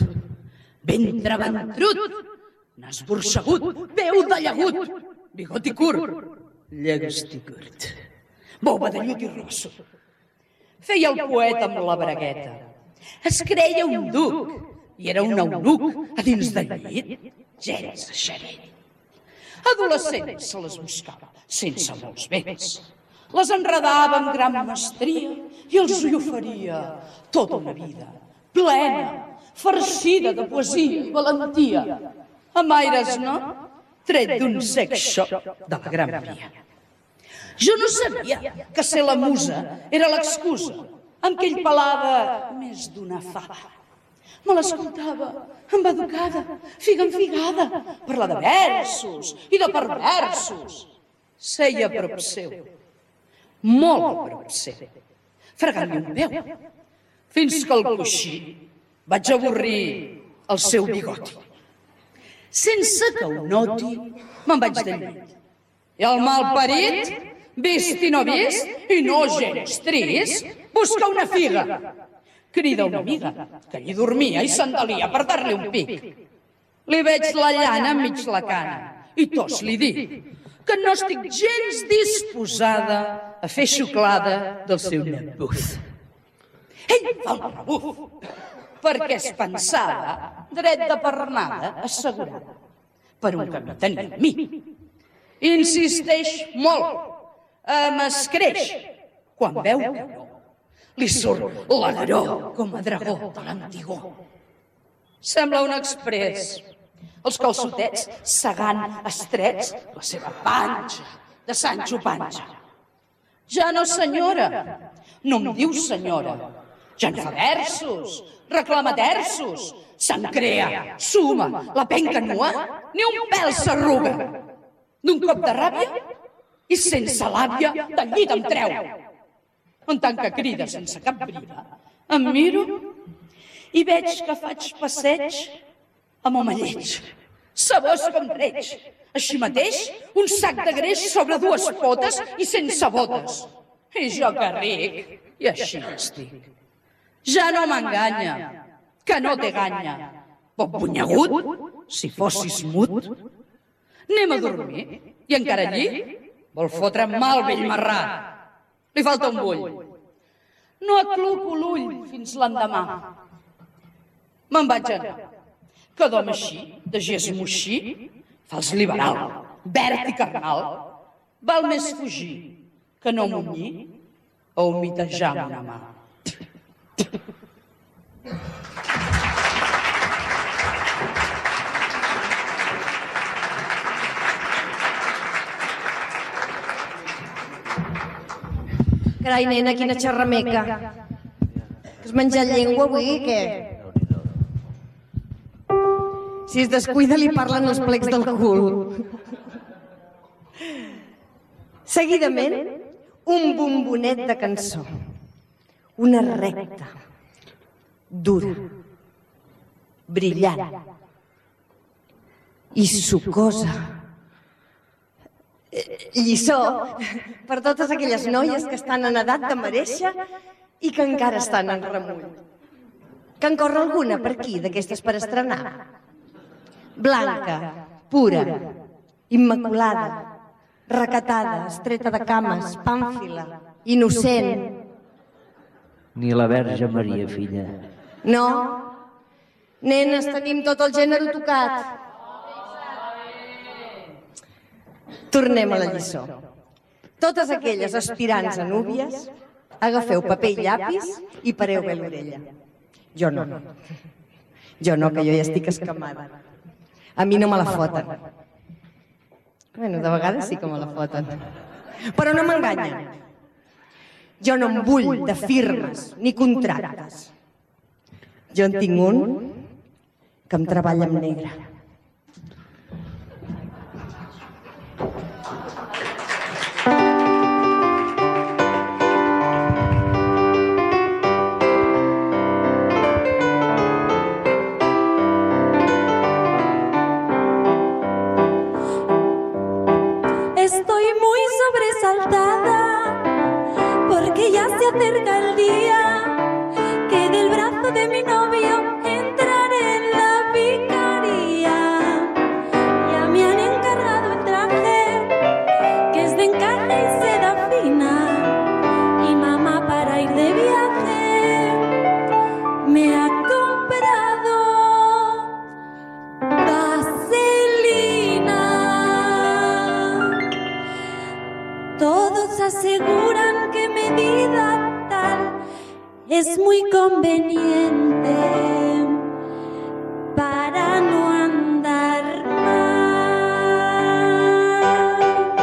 ventre ventrut, nas borsegut, peu de llagut, bigoti curt, llegusti curt, boba de llut i rosso. Feia el poeta amb la bragueta. Es creia un duc i era un eunuc a dins del llit, gens eixerit. Adolescents se les buscava sense molts béns. les enredava amb gran mestria i els hi oferia tota una vida plena, farcida de poesia i valentia, amb aires, no?, tret d'un sex shop de la Gran Via. Jo no sabia que ser la musa era l'excusa amb què ell pelava més d'una fava. Me l'escoltava amb educada, figa en figada, parlar de versos i de perversos. Seia a prop seu, molt a prop seu, fregant-li un peu, fins que el coixí vaig avorrir el seu bigoti. Sense que ho noti, me'n vaig del llit. I el malparit, vist i no vist, i no gens trist, busca una figa. Crida una amiga, que allí dormia i s'endalia per dar-li un pic. Li veig la llana enmig la cana, i tos li dic que no estic gens disposada a fer xuclada del seu nebús. Ell fa un rebuf, perquè es pensava dret de pernada assegurada per un camí tenia amb mi. Insisteix molt, m'escreix, quan veu que no, li surt l'agaró com a dragó de l'antigó. Sembla un exprés, els calçotets segant estrets la seva panxa de Sancho Panxa. Ja no senyora, no em diu senyora, ja no fa versos, reclama terços, se'n crea, suma, la penca nua, ni un pèl s'arruga. D'un cop de ràbia i sense l'àvia del llit em treu. En tant que crida sense cap brida, em miro i veig que faig passeig amb home lleig, sabós com reig. Així mateix, un sac de greix sobre dues potes i sense botes. I jo que ric, i així estic. Ja no m'enganya, que no té ganya. Poc bunyegut, si fossis mut. Anem a dormir, i encara allí vol fotre mal vell marrà. Li falta un bull. No acluco l'ull fins l'endemà. Me'n vaig anar, que d'home així, de gest moixí, fals liberal, verd i carnal, val més fugir que no munyir o humitejar amb una mà. Carai, nena, quina xerrameca. Has menjat llengua avui, què? Si es descuida, li parlen els plecs del cul. Seguidament, un bombonet de cançó. Una recta, dura, brillant i sucosa. Lliçó per totes aquelles noies que estan en edat de merèixer i que encara estan en remull. Que en corre alguna per aquí, d'aquestes per estrenar? Blanca, pura, immaculada, recatada, estreta de cames, pàmfila, innocent. Ni la Verge Maria, filla. No, nenes, tenim tot el gènere tocat. Tornem a la lliçó. Totes aquelles aspirants a núvies, agafeu paper i llapis i pareu bé l'orella. Jo no. Jo no, que jo ja estic escamada. A mi no me la foten. Bueno, de vegades sí que me la foten. Però no m'enganyen. Jo no em vull de firmes ni contractes. Jo en tinc un que em treballa amb negre. Estoy muy sobresaltada porque ya se acerca el día que del brazo de mi novio entraré en la vicaría. Ya me han encargado el traje que es de encaje y seda fina y mamá para ir de viaje me ha comprado vaselina. Todos aseguran vida tal es muy conveniente para no andar mal.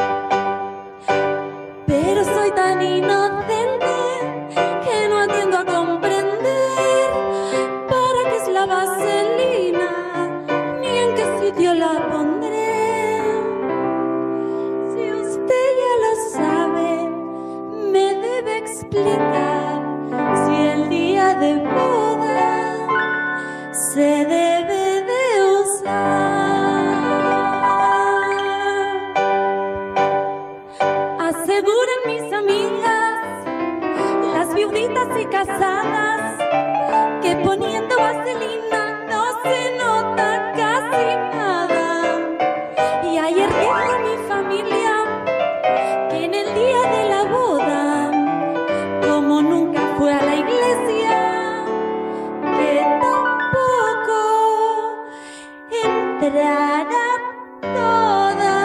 Pero soy tan inocente que no atiendo a comprender para qué es la vaselina ni en qué sitio la pondré. Si usted ya lo sabe, me debe explicar si el día de boda se debe de usar. Aseguran mis amigas, las viuditas y casadas, que poniendo vaselina no se nota casi nada. Y ayer dijo mi familia que en el día de la boda, como nunca fue a la iglesia, que tampoco entrará toda.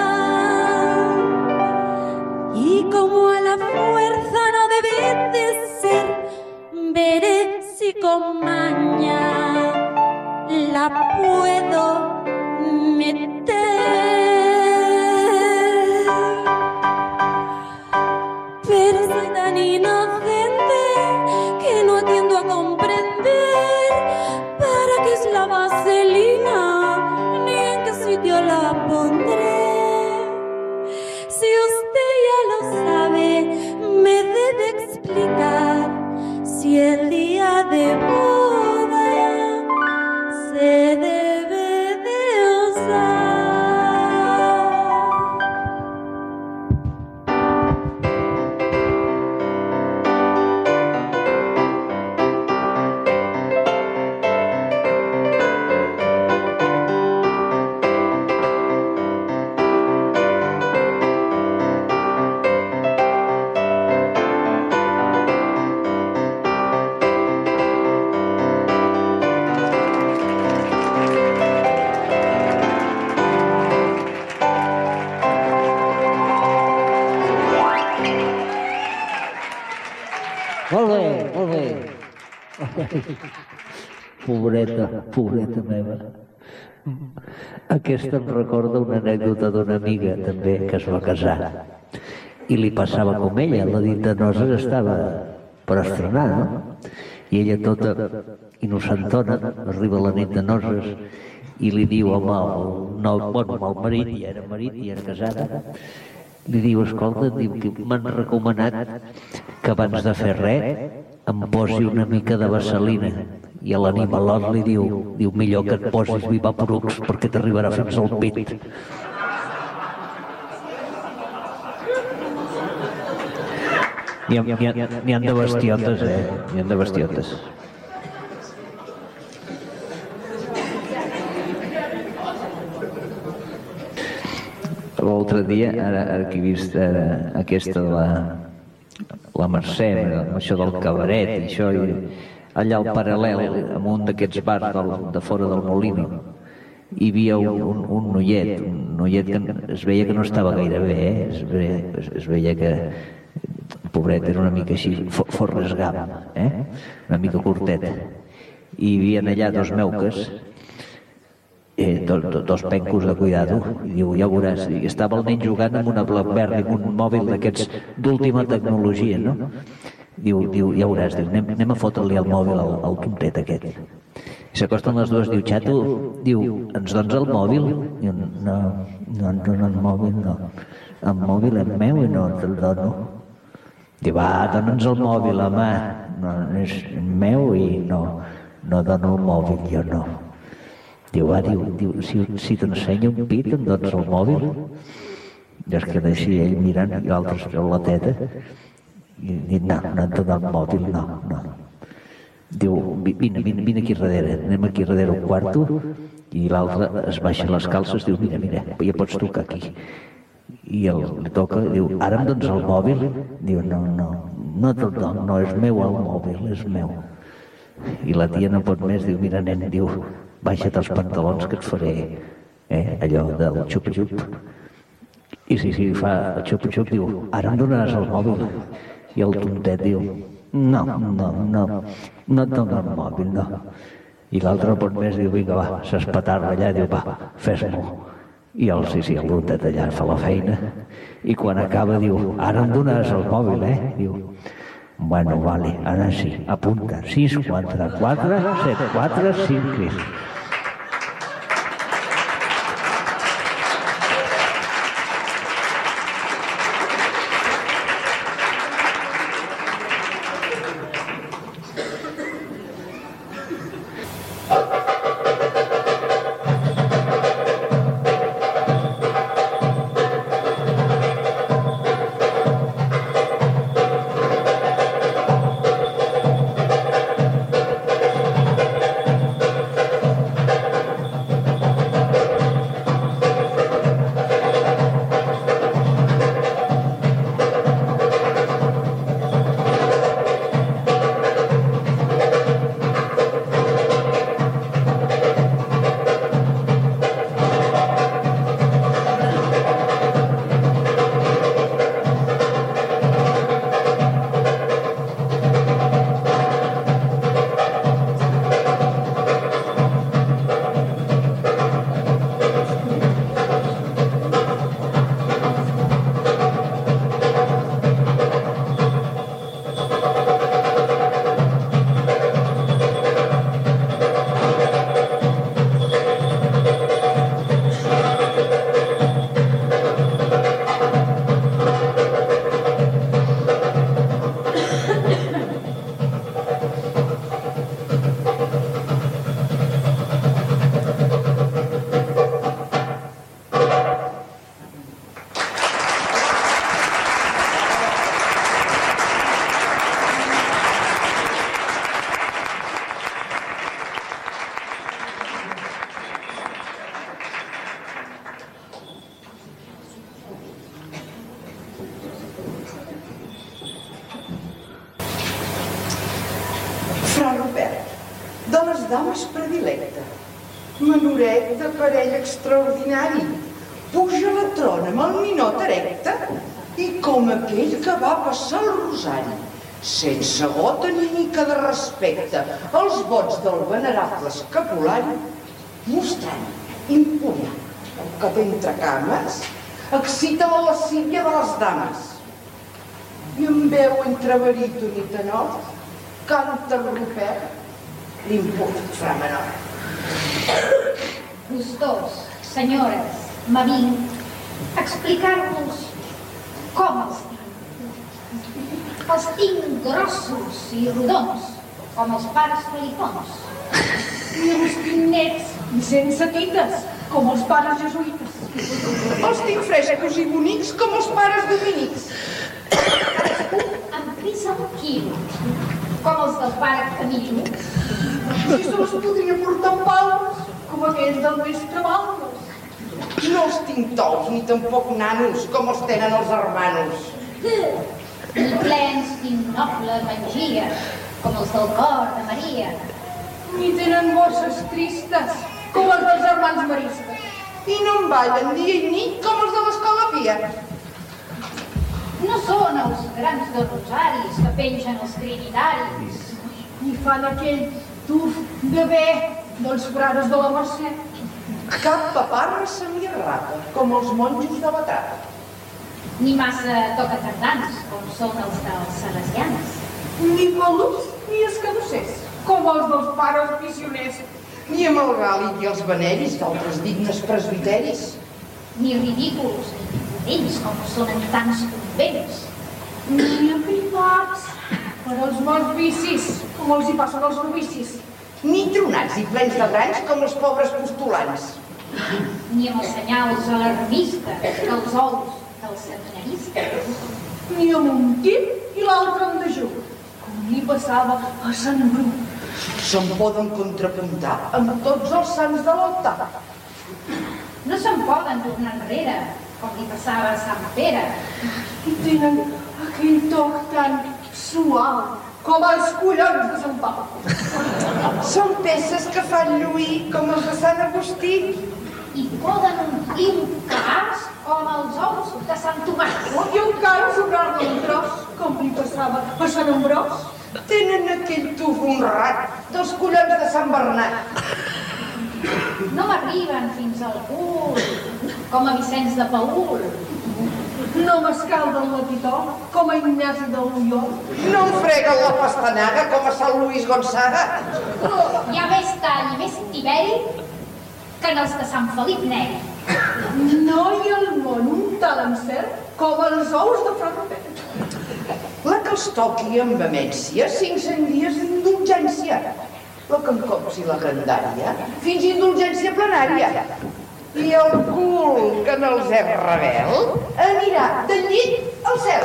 Y como a la fuerza no debe de ser, veré si con maña la puedo meter. Pero soy tan inocente que no atiendo a comprender para qué es la vaselina ni en qué sitio la pondré. Si usted ya lo sabe, me debe explicar si el día de boda se debe de usar. Molt bé, molt bé. Pobreta meva. Aquesta em recorda una anècdota d'una amiga també que es va casar i li passava com ella, la nit de noces estava per estrenar, no? I ella tota innocentona arriba la nit de noces i li diu al marit, ja era marit, ja era casada, li diu, escolta, diu que m'han recomanat que abans de fer res em posi una mica de vaselina. I a l'animalot li diu, millor que et posis Vivaporux perquè t'arribarà fins al pit. N'hi han de bestiotes, n'hi han de bestiotes. L'altre dia, ara que he vist aquesta de la Mercè, amb això del cabaret i això, allà al paral·lel, en un d'aquests bars de fora del Molino, hi havia un noiet que es veia que no estava gaire bé, es veia que el pobret era una mica així, Forrest Gump, una mica curtet. I hi havia allà dos meuques, dos pencos de cuidado, i diu, ja veuràs, i estava el nen jugant amb una BlackBerry, amb un mòbil d'aquests d'última tecnologia, no? Diu, ja veuràs, anem a fotre-li el mòbil al tontet aquest. I s'acosten les dues, diu, xato, diu, ens dones el mòbil? Diu, no em dono el mòbil, no. El mòbil és meu i no te'l dono. Diu, va, dona'ns el mòbil, home. No, és meu i no dono el mòbil, jo no. Diu, va, si t'ensenyo un pit, em dones el mòbil? I es queda així ell mirant i l'altre es treu la teta i diu, no et dono el mòbil, no. Diu, vine aquí darrere, anem aquí darrere al quarto, i l'altre es baixa les calces, diu, mira, ja pots tocar aquí. I li toca, diu, ara em dones el mòbil? Diu, no te'l dono, no és meu el mòbil, és meu. I la tia no pot més, diu, mira nen, diu, baixa't els pantalons que et faré allò del xup-xup. I si fa el xup-xup, diu, ara em donaràs el mòbil? I el tontet diu, no et dono el mòbil, no. I l'altre pot més diu, vinga, va, s'espetarra allà, diu, va, fes-m'ho. I el tontet allà fa la feina. I quan acaba diu, ara em donaràs el mòbil, Diu, bueno, vale, ara sí, apunta, 6, 4, 4, 7, 4, 5, 6. Fra Rupert, de les dames predilecte, menoret de parell extraordinari, puja la trona amb el ninot erecte i com aquell que va passar el rosari, sense gota ni mica de respecte als vots del venerable escapulari, mostrant, impugnant el cap entre cames, excita la lascívia de les dames. I amb veu entre baríton i tenor, canta el Rupert, l'impugnat fra menor. Gustós, senyores, me vinc a explicar-vos com els tinc. Els tinc grossos i rodons, com els pares felipons. I els tinc nets i sense tites, com els pares jesuïtes. Els tinc frescos i bonics com els pares dominics. Cadascú em pisa un quilo, com els del pare Camillo. I se'ls podria portar en palmes, com aquells del mestre Balmes. No els tinc tous ni tampoc nanos, com els tenen els hermanos. Ni plens d'imnoble mangia, com els del cor de Maria. Ni tenen bosses tristes, com els dels germans maristes. I no em ballen dia i nit com els de l'escola Pia. No són els grans de rosaris que pengen els trinitaris. Ni fan aquell tuf de bé dels frares de la Mercè. Cap paparra semirrata, com els monjos de Batrata. Ni massa tocatardans, com són els dels salesians. Ni peluts ni escadossers, com els dels pares missioners. Ni amb el gàl·lic i els beneris d'altres dignes presbiteris. Ni ridículs ni pudells, com són en tants convents. Ni aprimats per als mals vicis, com els hi passen als novicis. Ni tronats i plens de grans com els pobres postulants. Ni amb els senyals alarmistes dels ous dels seminaristes. Ni amb un tip i l'altre en dejú, com li passava a Sant Bru. Se'n poden contrapuntar amb tots els sants de l'altar. No se'n poden tornar enrere, com li passava a Sant Pere. I tenen aquell toc tan suau, com els collons de Sant Pau. Són peces que fan lluir com els de Sant Agustí. I poden omplir un cabàs com els ous de Sant Tomàs. I encara sobrar-ne un tros, com li passava a Sant Ambròs. Tenen aquell tuf honrat dels collons de Sant Bernat. No m'arriben fins al cul, com a Vicenç de Paül. No m'escalden la pitó, com a Ignasi del Loiol. No em freguen la pastanaga, com a Sant Luis Gonzaga. Hi ha més tall i més tiberi que en els de Sant Felip Neri. No hi ha al món un tal encert com els ous de Fra Rupert. La que els toqui amb vehemència, 500 dies d'indulgència. La que en cops i la grandària, fins indulgència plenària. I el cul que en els és rebel anirà del llit al cel.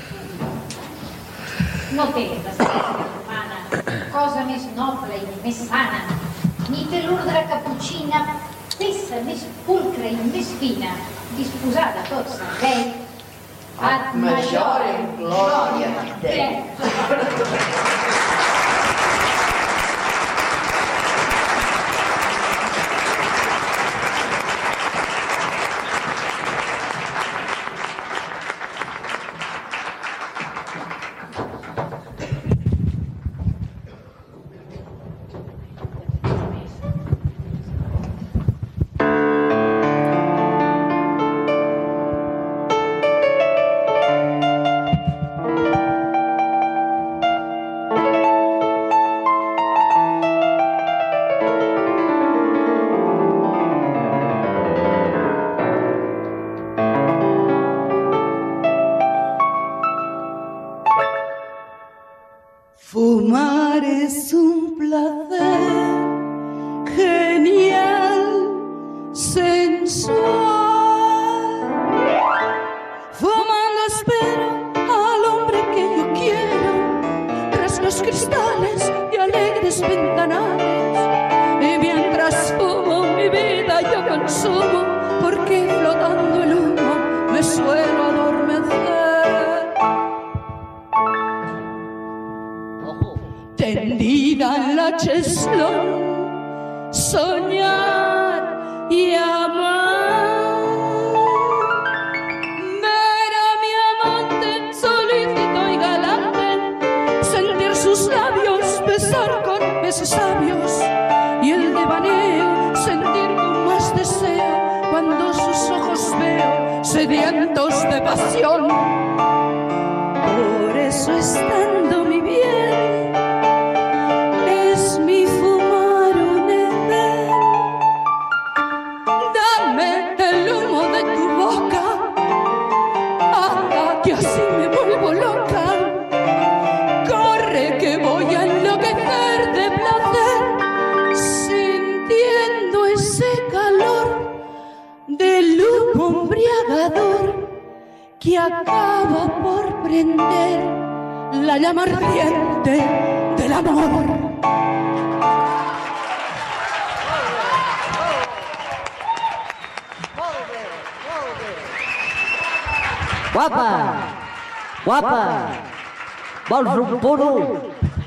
No té desgràcia humana, cosa més noble i més sana, ni té l'ordre caputxina, peça més pulcra i més fina, disposada a tot servei, ad majorem glòria Dei. Fumar es un placer genial, sensual. Fumando espero al hombre que yo quiero, tras los cristales y alegres ventanales. Y mientras fumo mi vida yo consumo, porque flotando el humo me suelo adormecer. Tendida en la cheslón, soñar y amar. Ver a mi amante solícito y galante, sentir sus labios, besar con besos sabios, y el devaneo, sentir con más deseo cuando sus ojos veo, sedientos de pasión. Por eso estando mi bien, que acaba por prender la llama ardiente del amor. Guapa! Guapa! Vols un puro?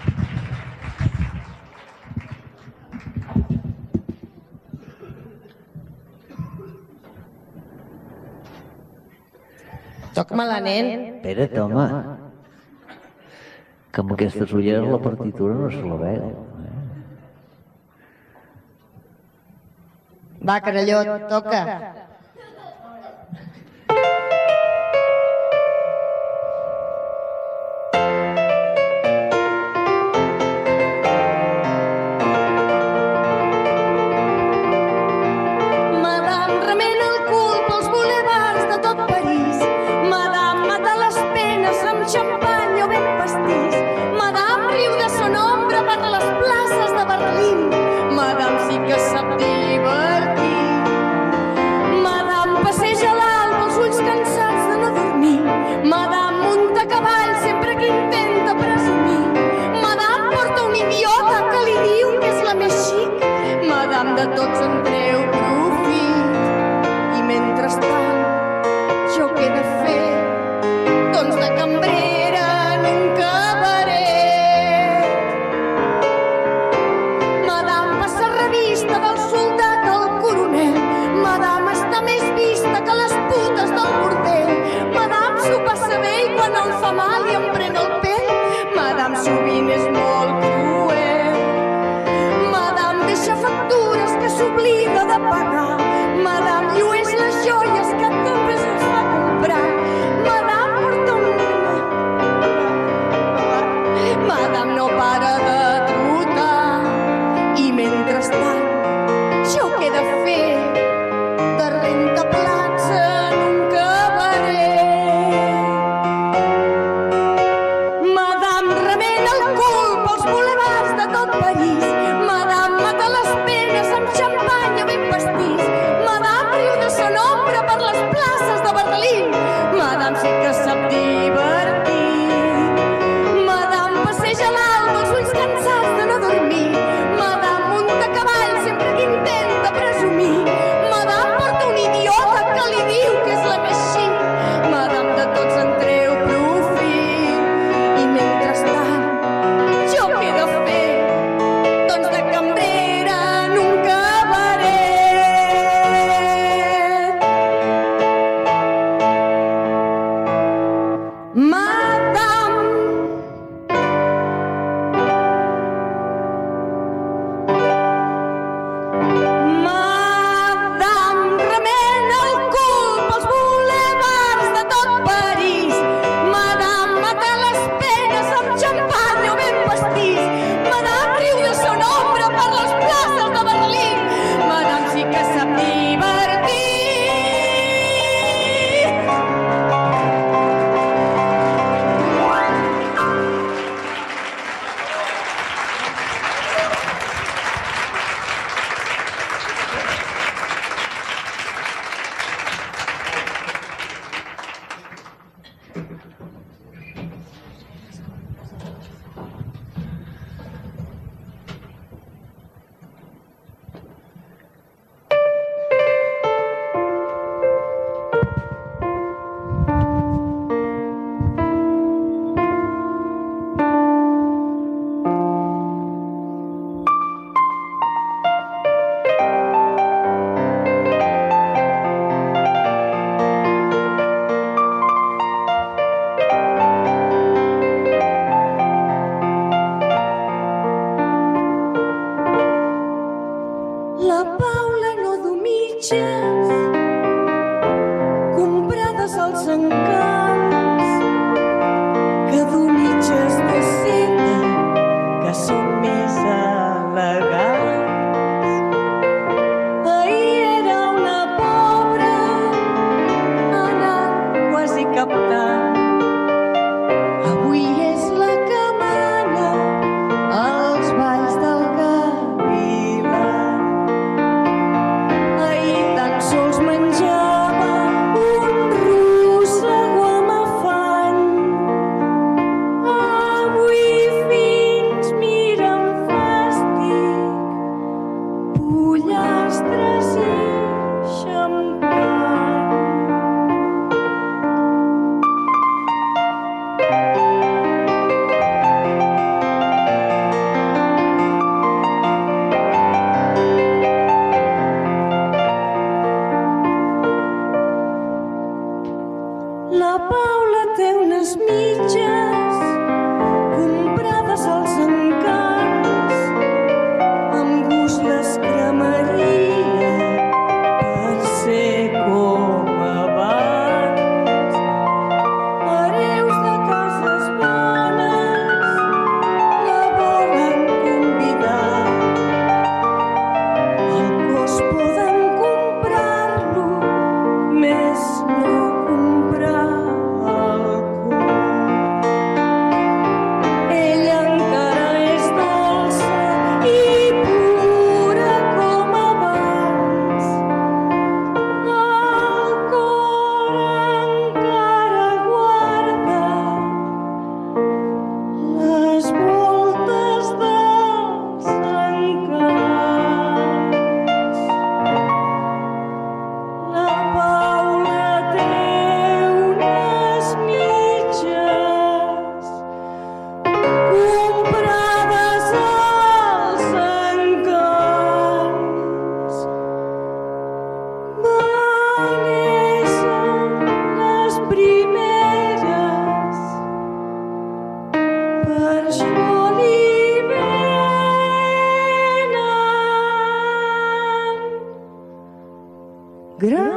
Toca-me-la, nen. Espera't, home. Que amb aquestes ulleres la partitura no se la veu. Va, carallot, toca. De tots en treu profit i mentrestant jo què he de fer? Doncs de cambrera en un cabaret. Madame passa revista del soldat al coronel. Madame està més vista que les putes Madame no para de trotar i mentrestant jo què he de fer? De rentaplats en un cabaret. Madame remena el cul pels bulevards de tot París. Madame mata les penes amb xampany o ben pastís. Madame riu de son ombra per les places de Berlín. Madame sí que sap divertir. Madame passeja a l'alba els ulls cansats de no dormir. Madame munta a cavall sempre que intenta presumir. Madame porta un idiota que li diu que és la més xic. Madame de tots en treu profit. I mentrestant, jo què he de fer? Doncs de cambrera en un cabaret. Madame, remena el cul pels bulevards de tot París. Madame mata les penes amb xampany o ben pastís. Madame riu de son ombra per les places de Berlín. Madame sí que sap divertir. La Paula no du mitges comprades als encants, que du mitges de seda que són més elegants. Ahir era una pobra anant quasi captant. Avui és la que mana als balls del gavilan. Ahir tan sols menjava un rossego amb afany. Avui fins mira amb fàstic pollastres i xampany. La Paula té unes mitges comprades als encants amb gust d'escremeria per ser com abans. Hereus de cases bones la volen convidar. Al cos poden comprar-lo, més no comprar alcohol. Ella encara és dolça i pura com abans. El cor encara guarda les voltes dels encants. La Paula té unes mitges comprades als encants. Van ésser les primeres, per això li venen grans.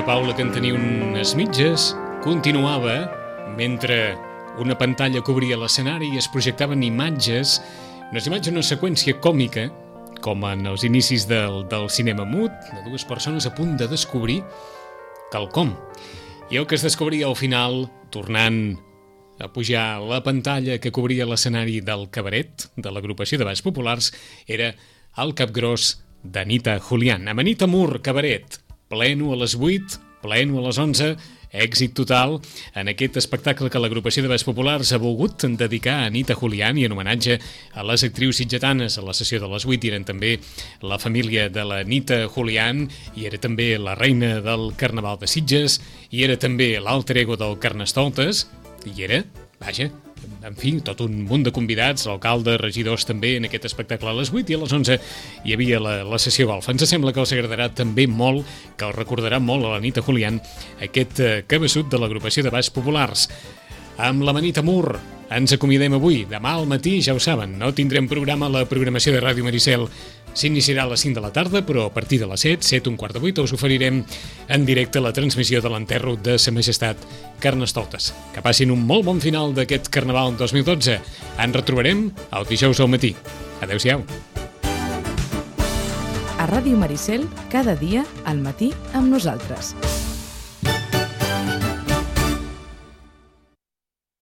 Santa Paula, que en tenia unes mitges, continuava mentre una pantalla cobria l'escenari i es projectaven imatges, una seqüència còmica, com en els inicis del cinema mut, de dues persones a punt de descobrir quelcom. I el que es descobria al final, tornant a pujar la pantalla que cobria l'escenari del cabaret de l'agrupació de balls populars, era el capgròs d'Anita Julián. Amb Anita Mur, cabaret, pleno a les 8, pleno a les 11, èxit total en aquest espectacle que l'agrupació de balls populars ha volgut dedicar a Anita Julián i en homenatge a les actrius sitgetanes. A la sessió de les 8 eren també la família de l'Anita Julián, i era també la reina del Carnaval de Sitges, i era també l'alter ego del Carnestoltes, i era, vaja, en fi, tot un munt de convidats, l'alcalde, regidors també en aquest espectacle a les 8, i a les 11 hi havia la sessió golf. Ens sembla que els agradarà també molt, que el recordarà molt a l'Anita Julián, aquest cabeçut de l'agrupació de balls populars. Amb la Manita Mur ens acomiadem avui. Demà al matí, ja ho saben, no tindrem programa a la programació de Ràdio Maricel. S'iniciarà a les 5 de la tarda, però a partir de les 7, un quart de 8, us oferirem en directe la transmissió de l'enterro de Sa Majestat Carnestoltes. Que passin un molt bon final d'aquest Carnaval 2012. Ens retrobarem el dijous al matí. Adéu-siau. A Ràdio Maricel, cada dia al matí amb nosaltres.